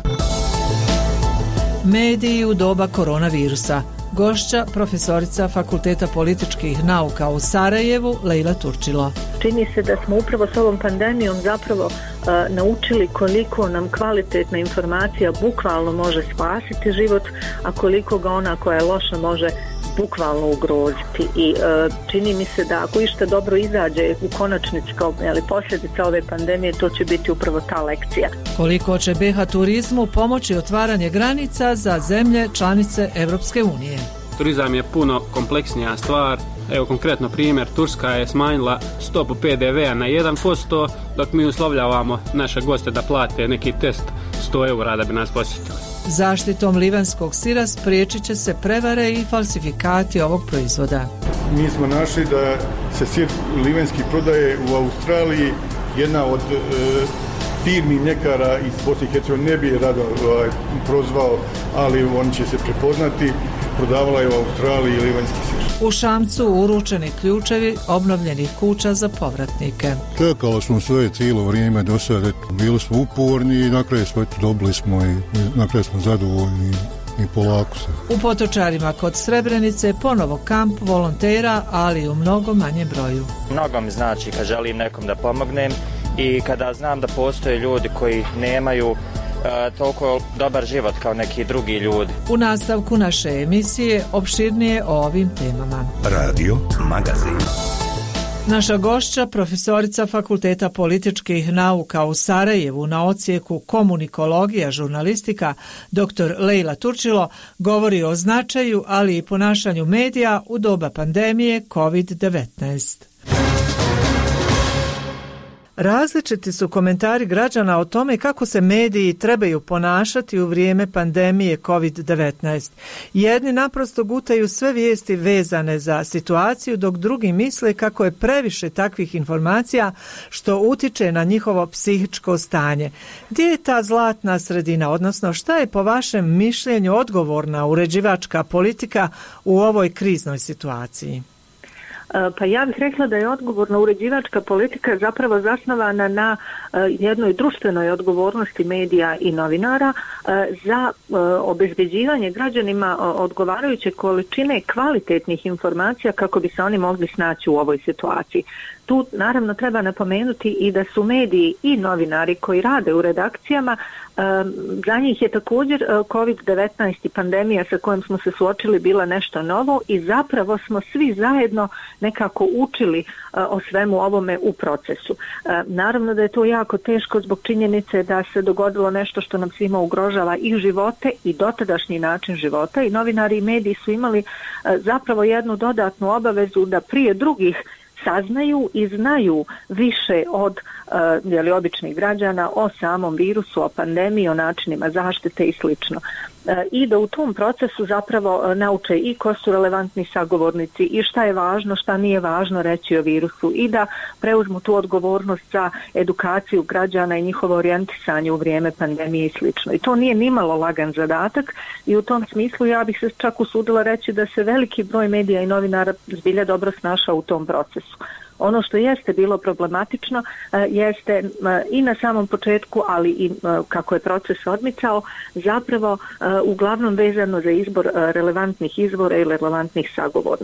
Mediji u doba koronavirusa. Gošća, profesorica Fakulteta političkih nauka u Sarajevu, Lejla Turčilo. Čini se da smo upravo s ovom pandemijom zapravo uh, naučili koliko nam kvalitetna informacija bukvalno može spasiti život, a koliko ga ona koja je loša može bukvalno ugroziti. I uh, čini mi se da ako išta dobro izađe u konačnici kao ali posljedica ove pandemije, to će biti upravo ta lekcija. Koliko će be ha turizmu pomoći otvaranje granica za zemlje članice Evropske unije? Turizam je puno kompleksnija stvar. Evo konkretno primjer, Turska je smanjila stopu pe de vea na jedan posto, dok mi uslovljavamo naše goste da plate neki test sto eura da bi nas posjetili. Zaštitom livanskog sira spriječit će se prevare i falsifikati ovog proizvoda. Mi smo našli da se sir livanski prodaje u Australiji. Jedna od e, firmi mljekara iz Bosne i Hercegovine, ne bi je rado ovaj, prozvao, ali on će se prepoznati, prodavala je u Australiji livanski sir. U Šamcu uručeni ključevi obnovljenih kuća za povratnike. Čekali smo sve cijelo vrijeme do sada, bili smo uporni i na kraju smo eto, dobili smo i na kraju smo zadovoljni i polako se. U Potočarima kod Srebrenice ponovo kamp volontera, ali u mnogo manjem broju. Mnogo mi znači kad želim nekom da pomognem i kada znam da postoje ljudi koji nemaju e, toliko dobar život kao neki drugi ljudi. U nastavku naše emisije opširnije o ovim temama. Radio Magazin. Naša gošća, profesorica Fakulteta političkih nauka u Sarajevu na odsjeku komunikologija žurnalistika, dr. Lejla Turčilo, govori o značaju, ali i ponašanju medija u doba pandemije kovid devetnaest. Različiti su komentari građana o tome kako se mediji trebaju ponašati u vrijeme pandemije kovid devetnaest. Jedni naprosto gutaju sve vijesti vezane za situaciju, dok drugi misle kako je previše takvih informacija što utiče na njihovo psihičko stanje. Gdje je ta zlatna sredina, odnosno šta je po vašem mišljenju odgovorna uređivačka politika u ovoj kriznoj situaciji? Pa ja bih rekla da je odgovorna uređivačka politika zapravo zasnovana na jednoj društvenoj odgovornosti medija i novinara za obezbeđivanje građanima odgovarajuće količine kvalitetnih informacija kako bi se oni mogli snaći u ovoj situaciji. Tu naravno treba napomenuti i da su mediji i novinari koji rade u redakcijama, za njih je također kovid devetnaest i pandemija sa kojom smo se suočili bila nešto novo i zapravo smo svi zajedno nekako učili o svemu ovome u procesu. Naravno da je to jako teško zbog činjenice da se dogodilo nešto što nam svima ugrožava i živote i dotadašnji način života i novinari i mediji su imali zapravo jednu dodatnu obavezu da prije drugih saznaju i znaju više od uh, jeli, običnih građana o samom virusu, o pandemiji, o načinima zaštite i slično. Uh, I da u tom procesu zapravo uh, nauče i ko su relevantni sagovornici i šta je važno, šta nije važno reći o virusu i da preuzmu tu odgovornost za edukaciju građana i njihovo orijentisanje u vrijeme pandemije i slično. I to nije nimalo lagan zadatak i u tom smislu ja bih se čak usudila reći da se veliki broj medija i novinara zbilja dobro snašao u tom procesu. Ono što jeste bilo problematično jeste i na samom početku, ali i kako je proces odmicao, zapravo uglavnom vezano za izbor relevantnih izvora i relevantnih sagovornika.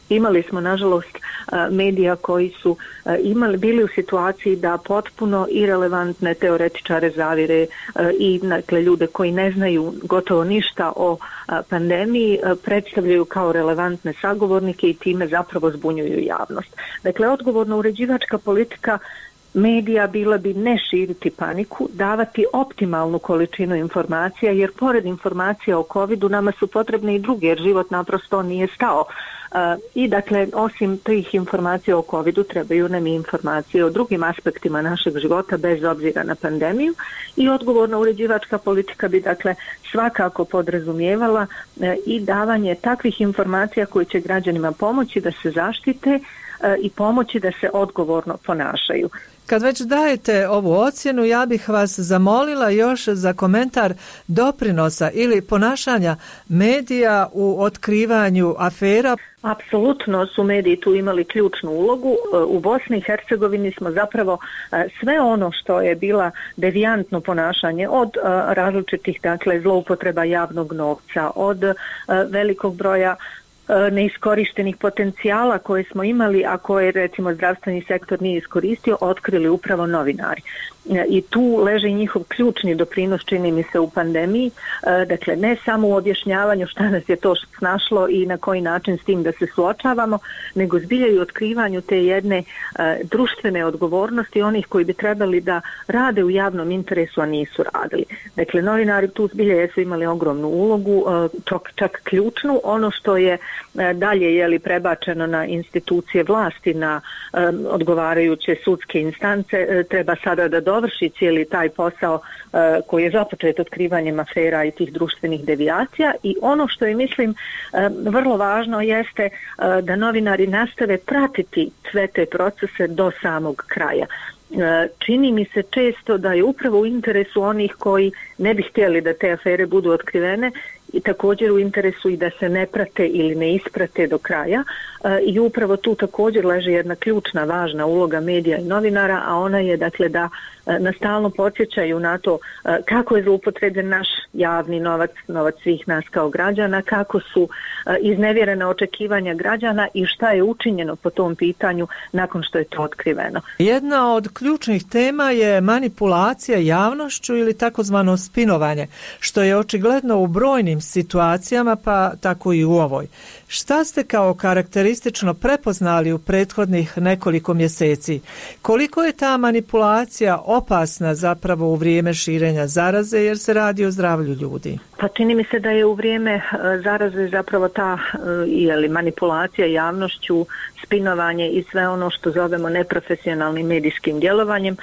Imali smo, nažalost, medija koji su imali, bili u situaciji da potpuno irelevantne teoretičare zavire i dakle, ljude koji ne znaju gotovo ništa o pandemiji predstavljaju kao relevantne sagovornike i time zapravo zbunjuju javnost. Dakle, odgovorna uređivačka politika medija bila bi ne širiti paniku, davati optimalnu količinu informacija, jer pored informacija o covidu nama su potrebne i druge, jer život naprosto nije stao. Uh, I dakle, osim tih informacija o covidu, trebaju nam i informacije o drugim aspektima našeg života bez obzira na pandemiju, i odgovorna uređivačka politika bi dakle svakako podrazumijevala uh, i davanje takvih informacija koje će građanima pomoći da se zaštite uh, i pomoći da se odgovorno ponašaju. Kad već dajete ovu ocjenu, ja bih vas zamolila još za komentar doprinosa ili ponašanja medija u otkrivanju afera. Apsolutno su mediji tu imali ključnu ulogu. U Bosni i Hercegovini smo zapravo sve ono što je bila devijantno ponašanje od različitih, dakle, zloupotreba javnog novca, od velikog broja neiskorištenih potencijala koje smo imali, a koje recimo zdravstveni sektor nije iskoristio, otkrili upravo novinari. I tu leži njihov ključni doprinos, čini mi se, u pandemiji. Dakle, ne samo u objašnjavanju šta nas je to snašlo i na koji način s tim da se suočavamo, nego zbilja i otkrivanju te jedne društvene odgovornosti onih koji bi trebali da rade u javnom interesu, a nisu radili. Dakle, novinari tu zbilja jesu imali ogromnu ulogu, čak, čak ključnu. Ono što je dalje jeli prebačeno na institucije vlasti, na odgovarajuće sudske instance, treba sada da dovrši cijeli taj posao uh, koji je započet otkrivanjem afera i tih društvenih devijacija. I ono što je, mislim, uh, vrlo važno jeste uh, da novinari nastave pratiti sve te procese do samog kraja. Uh, čini mi se često da je upravo u interesu onih koji ne bi htjeli da te afere budu otkrivene i također u interesu i da se ne prate ili ne isprate do kraja, e, i upravo tu također leži jedna ključna važna uloga medija i novinara, a ona je dakle da e, nas stalno podsjećaju na to e, kako je zloupotrebljen naš javni novac, novac svih nas kao građana, kako su e, iznevjerena očekivanja građana i šta je učinjeno po tom pitanju nakon što je to otkriveno. Jedna od ključnih tema je manipulacija javnošću ili takozvano spinovanje, što je očigledno u brojnim situacijama, pa tako i u ovoj. Šta ste kao karakteristično prepoznali u prethodnih nekoliko mjeseci? Koliko je ta manipulacija opasna zapravo u vrijeme širenja zaraze, jer se radi o zdravlju ljudi? Pa čini mi se da je u vrijeme zaraze zapravo ta jeli, manipulacija javnošću, spinovanje i sve ono što zovemo neprofesionalnim medijskim djelovanjem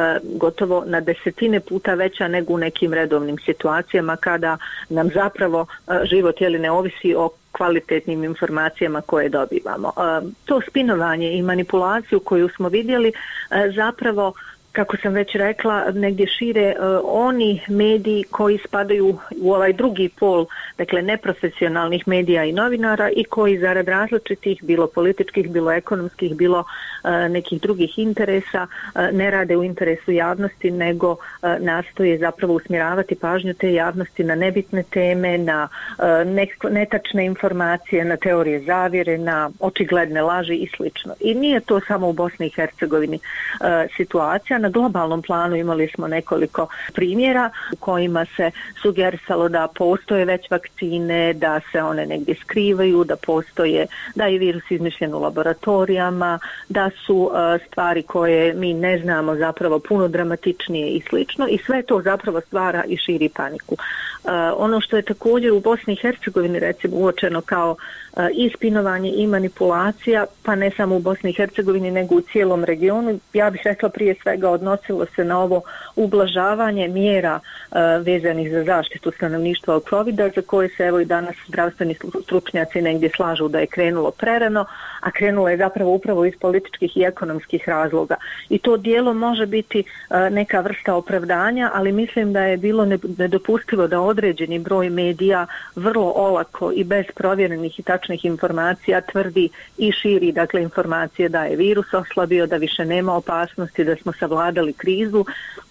gotovo na desetine puta veća nego u nekim redovnim situacijama kada nam zapravo život jeli, ne ovisi o kvalitetnim informacijama koje dobivamo. To spinovanje i manipulaciju koju smo vidjeli zapravo, kako sam već rekla, negdje šire uh, oni mediji koji spadaju u ovaj drugi pol, dakle neprofesionalnih medija i novinara i koji zarad različitih, bilo političkih, bilo ekonomskih, bilo uh, nekih drugih interesa, uh, ne rade u interesu javnosti, nego uh, nastoje zapravo usmjeravati pažnju te javnosti na nebitne teme, na uh, ne- netačne informacije, na teorije zavjere, na očigledne laži i slično. I nije to samo u Bosni i Hercegovini uh, situacija. Na globalnom planu imali smo nekoliko primjera u kojima se sugerisalo da postoje već vakcine, da se one negdje skrivaju, da postoje, da je virus izmišljen u laboratorijama, da su uh, stvari koje mi ne znamo zapravo puno dramatičnije i slično, i sve to zapravo stvara i širi paniku. Uh, ono što je također u Bosni i Hercegovini recimo uočeno kao uh, i spinovanje i manipulacija, pa ne samo u Bosni i Hercegovini nego u cijelom regionu, ja bih rekla prije svega odnosilo se na ovo ublažavanje mjera uh, vezanih za zaštitu stanovništva od covida, za koje se evo i danas zdravstveni stručnjaci negdje slažu da je krenulo prerano, a krenulo je zapravo upravo iz političkih i ekonomskih razloga. I to dijelo može biti uh, neka vrsta opravdanja, ali mislim da je bilo nedopustivo da određeni broj medija vrlo olako i bez provjerenih i tačnih informacija tvrdi i širi dakle informacije da je virus oslabio, da više nema opasnosti, da smo savladali savladali krizu,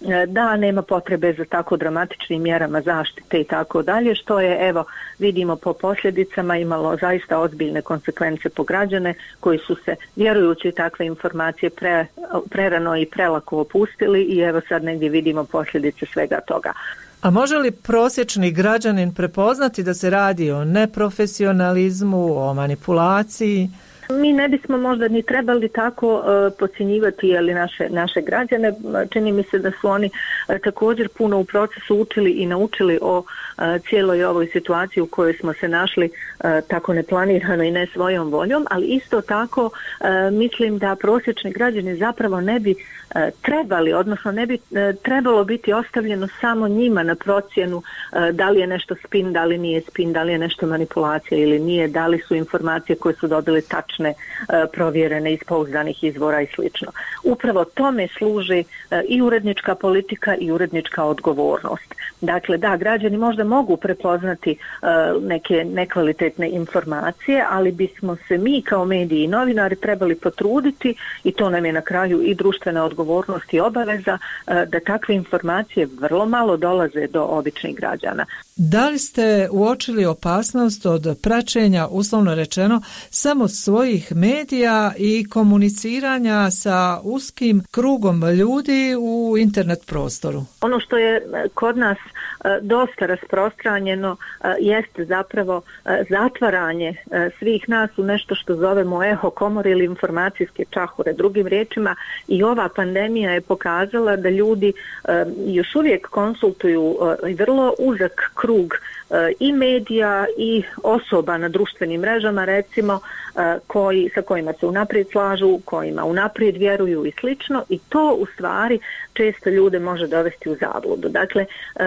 da nema potrebe za tako dramatičnim mjerama zaštite i tako dalje, što je, evo, vidimo po posljedicama imalo zaista ozbiljne konsekvence po građane koji su se, vjerujući takve informacije, pre, prerano i prelako opustili i evo sad negdje vidimo posljedice svega toga. A može li prosječni građanin prepoznati da se radi o neprofesionalizmu, o manipulaciji? Mi ne bismo možda ni trebali tako uh, podcjenjivati jeli, naše, naše građane. Čini mi se da su oni uh, također puno u procesu učili i naučili o uh, cijeloj ovoj situaciji u kojoj smo se našli uh, tako neplanirano i ne svojom voljom, ali isto tako uh, mislim da prosječni građani zapravo ne bi uh, trebali, odnosno ne bi uh, trebalo biti ostavljeno samo njima na procjenu uh, da li je nešto spin, da li nije spin, da li je nešto manipulacija ili nije, da li su informacije koje su dobili tačne, provjerene iz pouzdanih izvora i slično. Upravo tome služi i urednička politika i urednička odgovornost. Dakle, da, građani možda mogu prepoznati neke nekvalitetne informacije, ali bismo se mi kao mediji i novinari trebali potruditi, i to nam je na kraju i društvena odgovornost i obaveza, da takve informacije vrlo malo dolaze do običnih građana. Da li ste uočili opasnost od praćenja, uslovno rečeno, samo svojih medija i komuniciranja sa uskim krugom ljudi u internet prostoru? Ono što je kod nas dosta rasprostranjeno jeste zapravo zatvaranje svih nas u nešto što zovemo eho komore ili informacijske čahure. Drugim riječima, i ova pandemija je pokazala da ljudi još uvijek konsultuju vrlo uzak krug i medija i osoba na društvenim mrežama, recimo, koji, sa kojima se unaprijed slažu, kojima unaprijed vjeruju i slično, i to u stvari često ljude može dovesti u zabludu. Dakle,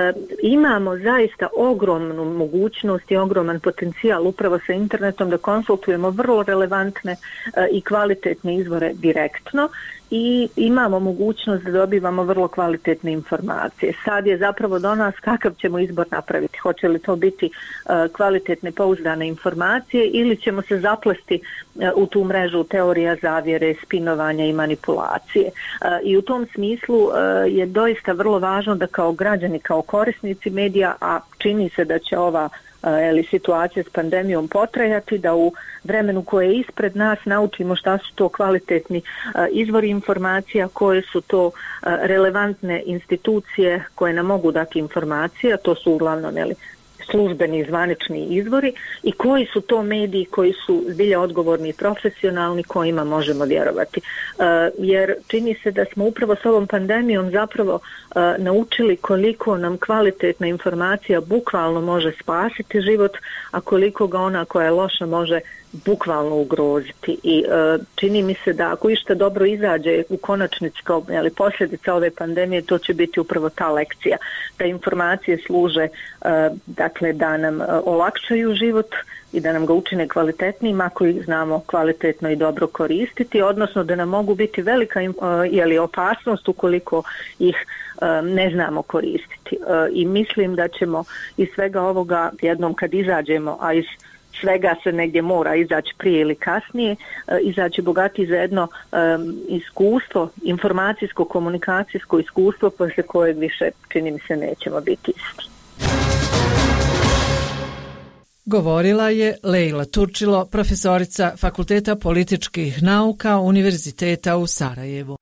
imamo zaista ogromnu mogućnost i ogroman potencijal upravo sa internetom da konsultujemo vrlo relevantne i kvalitetne izvore direktno i imamo mogućnost da dobivamo vrlo kvalitetne informacije. Sad je zapravo do nas kakav ćemo izbor napraviti. Hoće li to biti uh, kvalitetne, pouzdane informacije ili ćemo se zaplesti uh, u tu mrežu teorija zavjere, spinovanja i manipulacije. Uh, I u tom smislu uh, je doista vrlo važno da kao građani, kao korisnici medija, a čini se da će ova ili situacija s pandemijom potrajati, da u vremenu koje je ispred nas naučimo šta su to kvalitetni izvori informacija, koje su to relevantne institucije koje nam mogu dati informacije, a to su uglavnom jeli, službeni i zvanični izvori, i koji su to mediji koji su zbilja odgovorni i profesionalni, kojima možemo vjerovati. Uh, jer čini se da smo upravo s ovom pandemijom zapravo uh, naučili koliko nam kvalitetna informacija bukvalno može spasiti život, a koliko ga ona koja je loša može bukvalno ugroziti. I uh, čini mi se da ako išta dobro izađe u konačnici kao jeli, posljedica ove pandemije, to će biti upravo ta lekcija, da informacije služe uh, dakle da nam uh, olakšaju život i da nam ga učine kvalitetnijim ako ih znamo kvalitetno i dobro koristiti, odnosno da nam mogu biti velika uh, jeli, opasnost ukoliko ih uh, ne znamo koristiti. Uh, I mislim da ćemo iz svega ovoga jednom kad izađemo, a iz svega se negdje mora izaći prije ili kasnije, izaći bogati za jedno um, iskustvo, informacijsko, komunikacijsko iskustvo, posle kojeg više, čini mi se, nećemo biti isti. Govorila je Lejla Turčilo, profesorica Fakulteta političkih nauka Univerziteta u Sarajevu.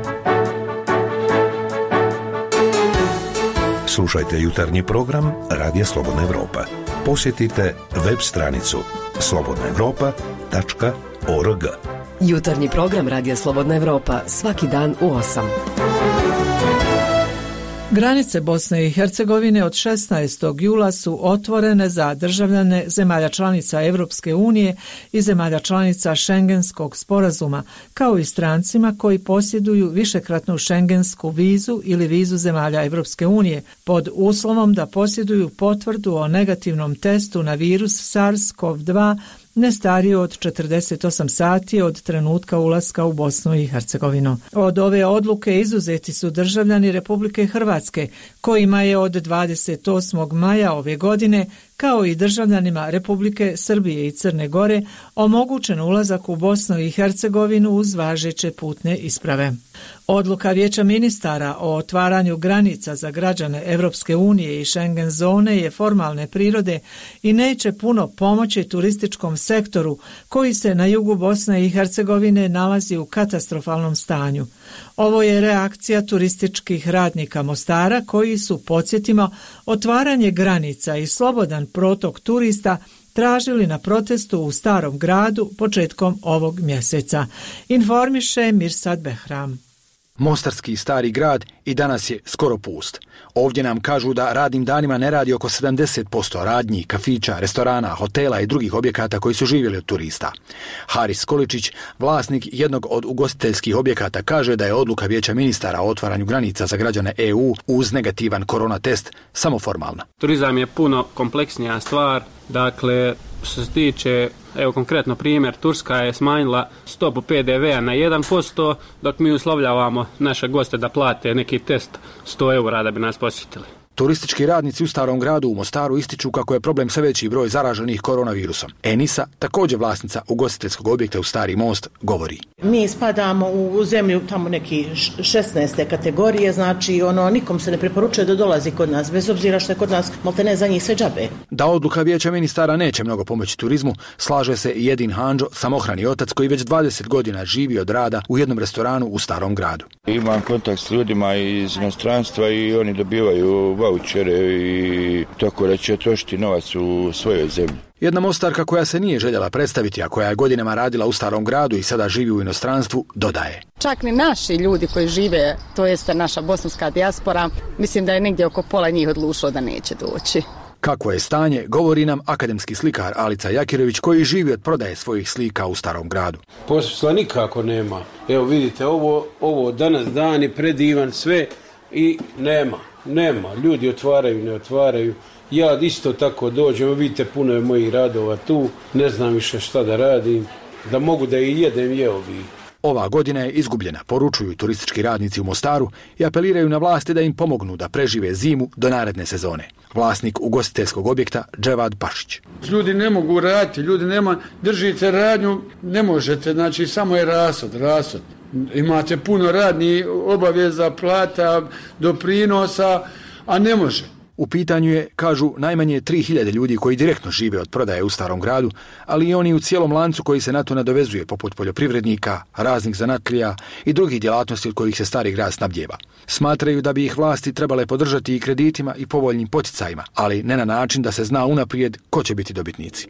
Slušajte jutarnji program Radija Slobodna Evropa. Posjetite web stranicu slobodna evropa tačka org. Jutarnji program Radija Slobodna Evropa svaki dan u osam. Granice Bosne i Hercegovine od šesnaestog jula su otvorene za državljane zemalja članica Europske unije i zemalja članica Šengenskog sporazuma, kao i strancima koji posjeduju višekratnu šengensku vizu ili vizu zemalja Europske unije, pod uslovom da posjeduju potvrdu o negativnom testu na virus SARS-CoV dva ne starije od četrdeset osam sati od trenutka ulaska u Bosnu i Hercegovinu. Od ove odluke izuzeti su državljani Republike Hrvatske, kojima je od dvadeset osmog maja ove godine kao i državljanima Republike Srbije i Crne Gore omogućen ulazak u Bosnu i Hercegovinu uz važeće putne isprave. Odluka Vijeća ministara o otvaranju granica za građane Europske unije i Schengen zone je formalne prirode i neće puno pomoći turističkom sektoru koji se na jugu Bosne i Hercegovine nalazi u katastrofalnom stanju. Ovo je reakcija turističkih radnika Mostara koji su, podsjetimo, otvaranje granica i slobodan protok turista tražili na protestu u Starom gradu početkom ovog mjeseca. Informiše Mirsad Behram. Mostarski Stari grad i danas je skoro pust. Ovdje nam kažu da radnim danima ne radi oko sedamdeset posto radnji, kafića, restorana, hotela i drugih objekata koji su živjeli od turista. Haris Količić, vlasnik jednog od ugostiteljskih objekata, kaže da je odluka Vijeća ministara o otvaranju granica za građane E U uz negativan korona test samo formalna. Turizam je puno kompleksnija stvar, dakle što se tiče, evo konkretno primjer, Turska je smanjila stopu P D V-a na jedan posto, dok mi uslovljavamo naše goste da plate neki test sto eura da bi nas posjetili. Turistički radnici u Starom gradu u Mostaru ističu kako je problem sve veći broj zaraženih koronavirusom. Enisa, također vlasnica ugostiteljskog objekta u Stari Most, govori. Mi spadamo u zemlju tamo neki šesnaeste kategorije, znači ono nikom se ne preporučuje da dolazi kod nas, bez obzira što je kod nas maltene za njih sve džabe. Da odluka Vijeća ministara neće mnogo pomoći turizmu, slaže se i Edin Handžo, samohrani otac koji već dvadeset godina živi od rada u jednom restoranu u Starom gradu. Imam kontakt s ljudima iz inostranstva i oni dobivaju vaučere i tako da će trošiti novac u svojoj zemlji. Jedna Mostarka koja se nije željela predstaviti, a koja je godinama radila u Starom gradu i sada živi u inostranstvu, dodaje. Čak ni naši ljudi koji žive, to jeste naša bosanska dijaspora, mislim da je negdje oko pola njih odlučilo da neće doći. Kako je stanje, govori nam akademski slikar Alica Jakirović koji živi od prodaje svojih slika u Starom gradu. Posla nikako nema. Evo vidite, ovo, ovo danas dan je predivan sve i nema. Nema, ljudi otvaraju, ne otvaraju. Ja isto tako dođem, vidite, puno je mojih radova tu, ne znam više šta da radim, da mogu da i jedem, jeo bi. Ova godina je izgubljena, poručuju turistički radnici u Mostaru i apeliraju na vlasti da im pomognu da prežive zimu do naredne sezone. Vlasnik ugostiteljskog objekta Dževad Pašić. Ljudi ne mogu raditi, ljudi nema, držite radnju, ne možete, znači samo je rasod, rasod. Imate puno radnih obaveza, plata, doprinosa, a ne može. U pitanju je, kažu, najmanje tri hiljade ljudi koji direktno žive od prodaje u Starom gradu, ali i oni u cijelom lancu koji se na to nadovezuje, poput poljoprivrednika, raznih zanatlija i drugih djelatnosti od kojih se Stari grad snabdijeva. Smatraju da bi ih vlasti trebale podržati i kreditima i povoljnim poticajima, ali ne na način da se zna unaprijed ko će biti dobitnici.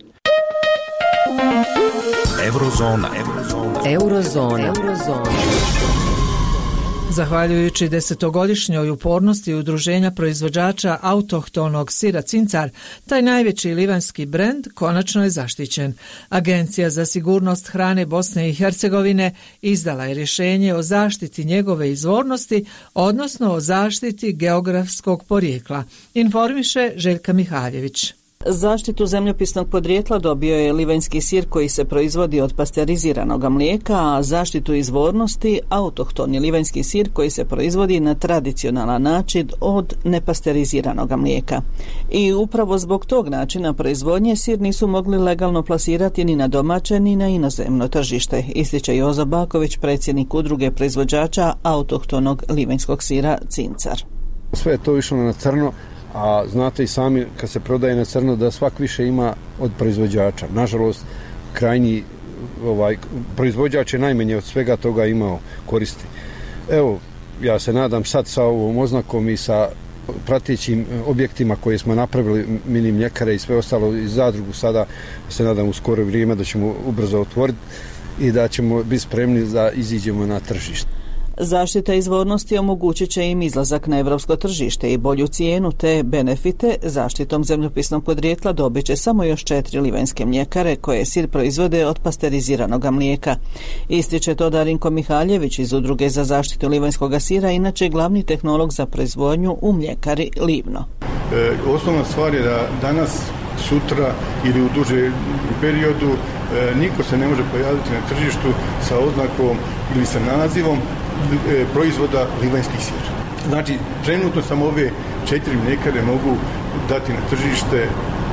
Eurozona. Eurozona. Eurozona. Eurozona. Zahvaljujući desetogodišnjoj upornosti udruženja proizvođača autohtonog sira Cincar, taj najveći livanski brend konačno je zaštićen. Agencija za sigurnost hrane Bosne i Hercegovine izdala je rješenje o zaštiti njegove izvornosti, odnosno o zaštiti geografskog porijekla, informiše Željka Mihaljević. Zaštitu zemljopisnog podrijetla dobio je livanjski sir koji se proizvodi od pasteriziranog mlijeka, a zaštitu izvornosti autohtoni livanjski sir koji se proizvodi na tradicionalan način od nepasteriziranog mlijeka. I upravo zbog tog načina proizvodnje sir nisu mogli legalno plasirati ni na domaće ni na inozemno tržište, ističe Jozo Baković, predsjednik udruge proizvođača autohtonog livanjskog sira Cincar. Sve je to išlo na crno, a znate i sami kad se prodaje na crno da svak više ima od proizvođača. Nažalost, krajnji ovaj, proizvođač je najmanje od svega toga imao koristi. Evo, ja se nadam sad sa ovom oznakom i sa pratećim objektima koje smo napravili, mini mljekare i sve ostalo i zadrugu, sada se nadam u skoro vrijeme da ćemo ubrzo otvoriti i da ćemo biti spremni da iziđemo na tržište. Zaštita izvornosti omogućit će im izlazak na evropsko tržište i bolju cijenu, te benefite zaštitom zemljopisnog podrijetla dobit će samo još četiri livanjske mljekare koje sir proizvode od pasteriziranog mlijeka. Ističe to Darinko Mihaljević iz Udruge za zaštitu livanjskog sira, inače glavni tehnolog za proizvodnju u mljekari Livno. E, osnovna stvar je da danas, sutra ili u duže periodu e, niko se ne može pojaviti na tržištu sa oznakom ili sa nazivom e, proizvoda livanjski sir. Znači, trenutno samo ove četiri mljekare mogu dati na tržište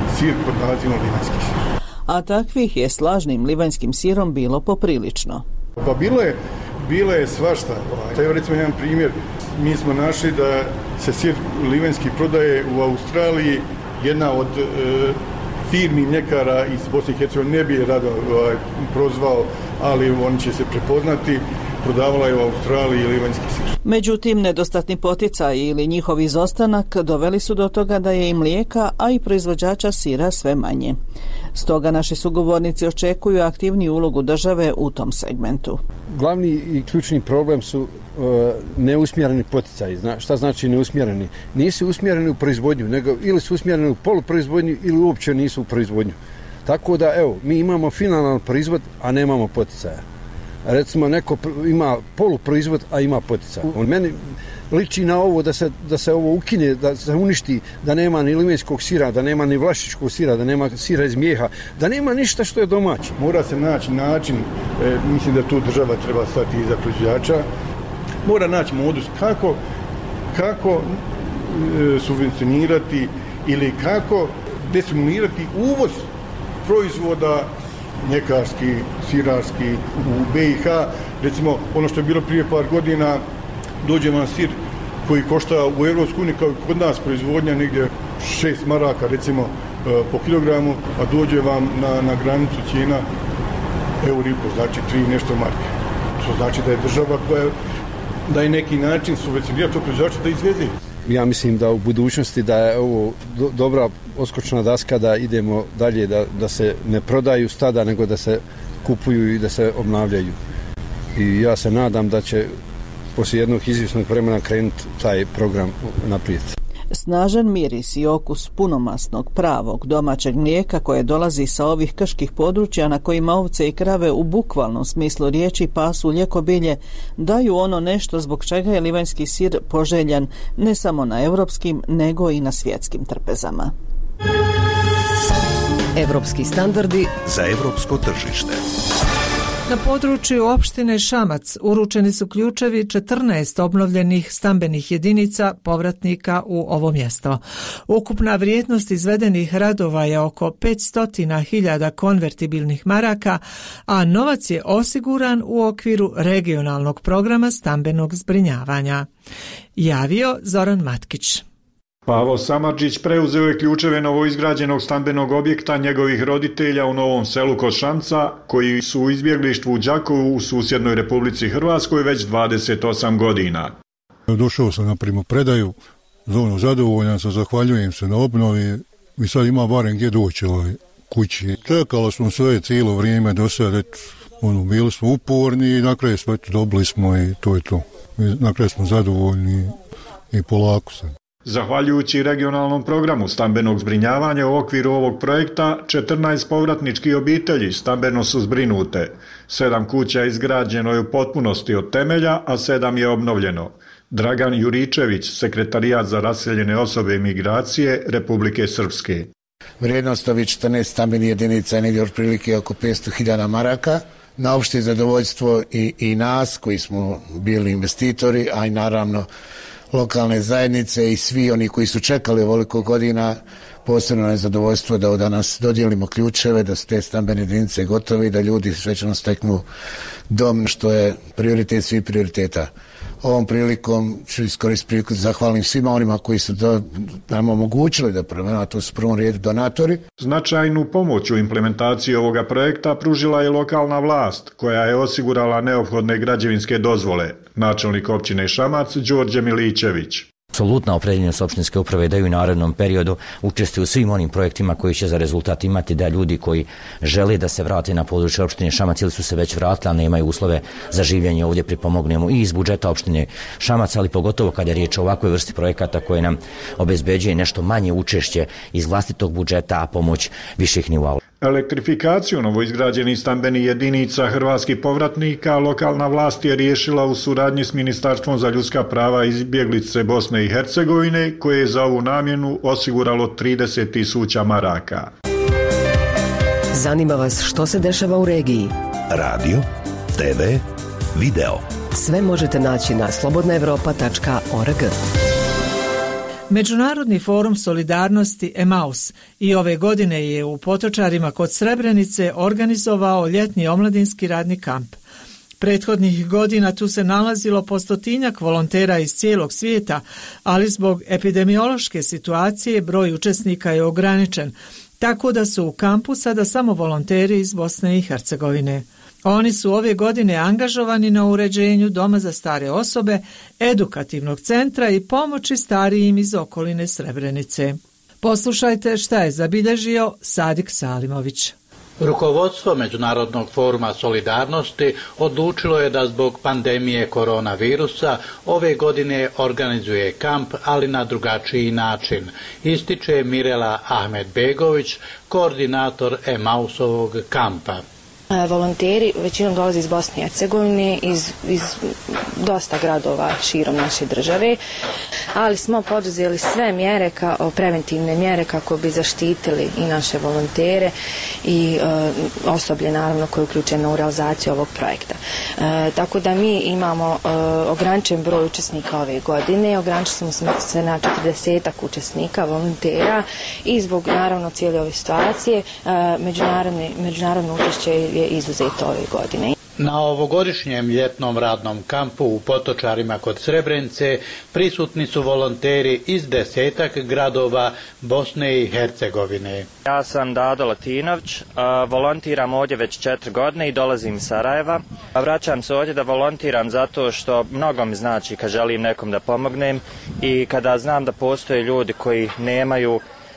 sir pod nazivom livanjski sir. A takvih je s lažnim livanjskim sirom bilo poprilično. Pa bilo je, bilo je svašta. Evo recimo jedan primjer, mi smo našli da se sir livanjski prodaje u Australiji, jedna od e, firmi mljekara iz Bosne i Hercegovine, ne bi je rado ovaj, prozvao, ali oni će se prepoznati, prodavala je u Australiji livanjski sir. Međutim, nedostatni poticaj ili njihov izostanak doveli su do toga da je i mlijeka, a i proizvođača sira sve manje. Stoga naši sugovornici očekuju aktivniju ulogu države u tom segmentu. Glavni i ključni problem su uh, neusmjereni poticaji. Zna, šta znači neusmjereni? Nisu usmjereni u proizvodnju, nego ili su usmjereni u poluproizvodnju ili uopće nisu u proizvodnju. Tako da, evo, mi imamo finalan proizvod, a nemamo poticaja. Recimo, neko ima poluproizvod, a ima poticaj. On meni liči na ovo da se, da se ovo ukine, da se uništi, da nema ni livanjskog sira, da nema ni vlašičkog sira, da nema sira iz mlijeha, da nema ništa što je domaće. Mora se naći način, e, mislim da tu država treba stati iza proizvođača, mora naći modus kako, kako e, subvencionirati ili kako destimulirati uvoz proizvoda mljekarski, sirarski u be i ha. Recimo, ono što je bilo prije par godina, dođe vam sir koji košta u Europskoj uniji kao i kod nas proizvodnja negdje šest maraka recimo po kilogramu, a dođe vam na, na granicu cijena euro i po, znači tri nešto marke. To znači da je država koja da je neki način subvencionira to proizvođača da izveze. Ja mislim da u budućnosti da je ovo do, dobra oskočna daska da idemo dalje, da, da se ne prodaju stada, nego da se kupuju i da se obnavljaju. I ja se nadam da će poslije jednog izvjesnog vremena krenuti taj program naprijed. Snažan miris i okus punomasnog, pravog, domaćeg mlijeka koje dolazi sa ovih krških područja na kojima ovce i krave u bukvalnom smislu riječi pasu ljekobilje daju ono nešto zbog čega je livanjski sir poželjan ne samo na europskim nego i na svjetskim trpezama. Evropski standardi za evropsko tržište. Na području opštine Šamac uručeni su ključevi četrnaest obnovljenih stambenih jedinica povratnika u ovo mjesto. Ukupna vrijednost izvedenih radova je oko petsto hiljada konvertibilnih maraka, a novac je osiguran u okviru regionalnog programa stambenog zbrinjavanja. Javio Zoran Matkić. Pavo Samardžić preuzeo je ključeve novoizgrađenog stambenog objekta njegovih roditelja u Novom Selu kod Šamca, koji su u izbjeglištvu u Đakovu u susjednoj Republici Hrvatskoj već dvadeset osam godina. Došao sam na primopredaju, zovno zadovoljan sam, zahvaljujem se na obnovi i sad ima barem gdje doći ovaj kući. Čekala smo sve cijelo vrijeme do sada, ono, bili smo uporni i na kraju sve dobili smo i to je to. Na kraju smo zadovoljni i polako sam. Zahvaljujući regionalnom programu stambenog zbrinjavanja u okviru ovog projekta, četrnaest povratničkih obitelji stambeno su zbrinute. Sedam kuća je izgrađeno je u potpunosti od temelja, a sedam je obnovljeno. Dragan Juričević, sekretarijat za raseljene osobe i migracije Republike Srpske. Vrijednost ovih četrnaest stambenih jedinica je negdje otprilike oko petsto hiljada maraka. Na opšte zadovoljstvo i, i nas koji smo bili investitori, a i naravno lokalne zajednice i svi oni koji su čekali ovoliko godina, posebno je zadovoljstvo da danas dodijelimo ključeve, da su te stambene jedinice gotove i da ljudi svečano steknu dom, što je prioritet svih prioriteta. Ovom prilikom ću iskoristiti priliku da zahvalim svima onima koji su do, nam omogućili da prema, to su prvom redu donatori. Značajnu pomoć u implementaciji ovoga projekta pružila je lokalna vlast, koja je osigurala neophodne građevinske dozvole. Načelnik općine Šamac, Đorđe Milićević. Apsolutna opredeljenost opštinske uprave da i u narednom periodu učestvuju u svim onim projektima koji će za rezultat imati da ljudi koji žele da se vrate na područje opštine Šamac ili su se već vratili, a nemaju uslove za življenje ovdje, pripomognemo i iz budžeta opštine Šamac, ali pogotovo kada je riječ o ovakvoj vrsti projekata koje nam obezbeđuje nešto manje učešće iz vlastitog budžeta, a pomoć viših nivoa. Elektrifikaciju novoizgrađenih stambenih jedinica hrvatskih povratnika lokalna vlast je riješila u suradnji s Ministarstvom za ljudska prava i izbjeglice Bosne i Hercegovine, koje je za ovu namjenu osiguralo trideset tisuća maraka. Zanima vas što se dešava u regiji? Radio, te ve, video. Sve možete naći na slobodna evropa tačka org. Međunarodni forum solidarnosti Emaus i ove godine je u Potočarima kod Srebrenice organizovao ljetni omladinski radni kamp. Prethodnih godina tu se nalazilo po stotinjak volontera iz cijelog svijeta, ali zbog epidemiološke situacije broj učesnika je ograničen, tako da su u kampu sada samo volonteri iz Bosne i Hercegovine. Oni su ove godine angažovani na uređenju doma za stare osobe, edukativnog centra i pomoći starijim iz okoline Srebrenice. Poslušajte šta je zabilježio Sadik Salimović. Rukovodstvo Međunarodnog foruma solidarnosti odlučilo je da zbog pandemije koronavirusa ove godine organizuje kamp, ali na drugačiji način, ističe Mirela Ahmedbegović, koordinator Emausovog kampa. Volonteri većinom dolaze iz Bosne i Hercegovine, iz, iz dosta gradova širom naše države, ali smo poduzeli sve mjere, kao preventivne mjere kako bi zaštitili i naše volontere i e, osoblje naravno koje je uključeno u realizaciju ovog projekta. E, tako da mi imamo e, ograničen broj učesnika ove godine, ograničili smo se na četrdesetak učesnika, volontera i zbog naravno cijele ove situacije e, međunarodno učešće je izuzeto ove godine. Na ovogodišnjem ljetnom radnom kampu u Potočarima kod Srebrenice prisutni su volonteri iz desetak gradova Bosne i Hercegovine. Ja sam Dado Latinović, volontiram ovdje već četiri godine i dolazim iz Sarajeva. Vraćam se ovdje da volontiram zato što mnogo mi znači kad želim nekom da pomognem i kada znam da postoje ljudi koji nemaju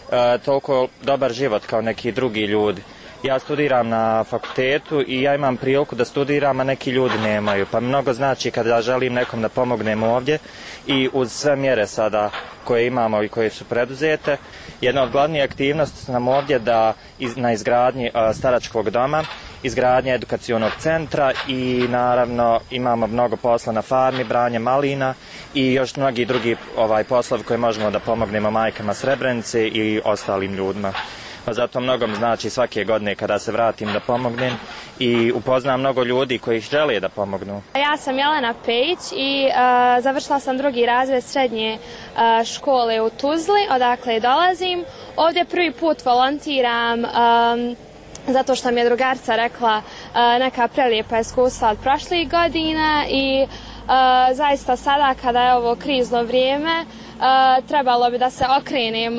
toliko dobar život kao neki drugi ljudi. Ja studiram na fakultetu i ja imam priliku da studiram, a neki ljudi nemaju. Pa mnogo znači kada želim nekom da pomognem ovdje i uz sve mjere sada koje imamo i koje su preduzete. Jedna od glavnih aktivnosti nam ovdje da iz, na izgradnji uh, staračkog doma, izgradnje edukacionog centra i naravno imamo mnogo posla na farmi, branje malina i još mnogi drugi ovaj, poslovi koje možemo da pomognemo majkama Srebrenice i ostalim ljudima. Zato mnogo mi znači svake godine kada se vratim da pomognem i upoznam mnogo ljudi koji žele da pomognu. Ja sam Jelena Pejić i uh, završila sam drugi razred srednje uh, škole u Tuzli, odakle dolazim. Ovdje prvi put volontiram um, zato što mi je drugarica rekla uh, neka prelijepa iskustva od prošlih godina i uh, zaista sada kada je ovo krizno vrijeme, Uh, trebalo bi da se okrenemo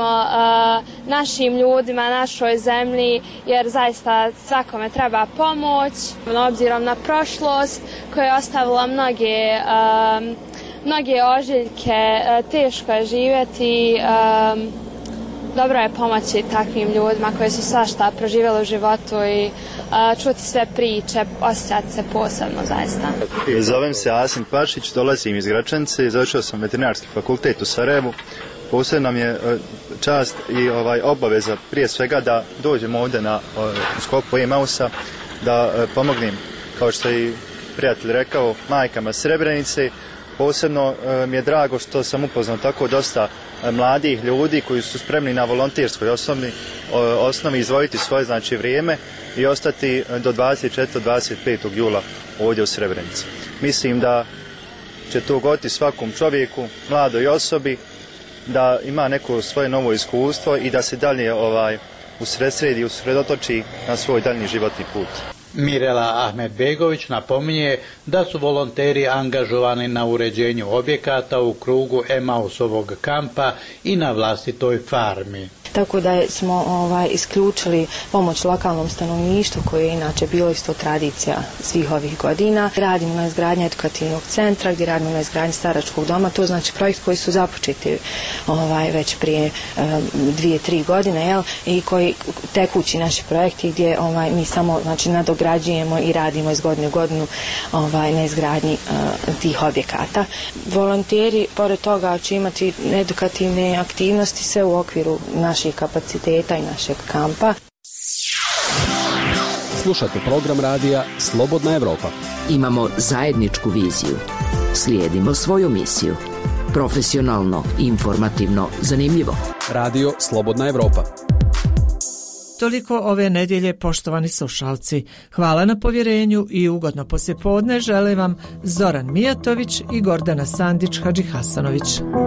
uh, našim ljudima, našoj zemlji, jer zaista svakome treba pomoć. Obzirom na prošlost koja je ostavila mnoge, uh, mnoge ožiljke, uh, teško je živjeti. Uh, dobro je pomoći takvim ljudima koji su svašta proživjeli u životu i uh, čuti sve priče, osjećati se posebno zaista. Zovem se Asim Pašić, dolazim iz Gračanice, završio sam veterinarski fakultet u Sarajevu. Posebno nam je čast i ovaj obaveza prije svega da dođemo ovdje na sklopu Emausa, da pomognem, kao što je i prijatelj rekao, majkama Srebrenice. Posebno mi je drago što sam upoznao tako dosta mladih ljudi koji su spremni na volonterskoj osnovi, osnovi izdvojiti svoje znači vrijeme i ostati do dvadeset četvrtog do dvadeset petog jula ovdje u Srebrenici. Mislim da će to ugoditi svakom čovjeku, mladoj osobi, da ima neko svoje novo iskustvo i da se dalje ovaj, usredsredi, usredotoči na svoj daljnji životni put. Mirela Ahmedbegović napominje da su volonteri angažovani na uređenju objekata u krugu Emausovog kampa i na vlastitoj farmi. Tako da smo ovaj, isključili pomoć lokalnom stanovništvu koje je inače bilo isto tradicija svih ovih godina. Radimo na izgradnji edukativnog centra gdje radimo na izgradnji staračkog doma. To znači projekt koji su započeti ovaj, već prije um, dvije, tri godine jel? I koji tekući naši projekti gdje ovaj, mi samo znači, nadograđujemo i radimo iz godine u godinu ovaj, na izgradnji uh, tih objekata. Volonteri pored toga će imati edukativne aktivnosti sve u okviru naših kapaciteta i našeg kampa. Slušate program radija Slobodna Evropa. Imamo zajedničku viziju. Slijedimo svoju misiju. Profesionalno, informativno, zanimljivo. Radio Slobodna Evropa. Toliko ove nedjelje, poštovani slušalci. Hvala na povjerenju i ugodno poslijepodne žele vam Zoran Mijatović i Gordana Sandić Hadžihasanović.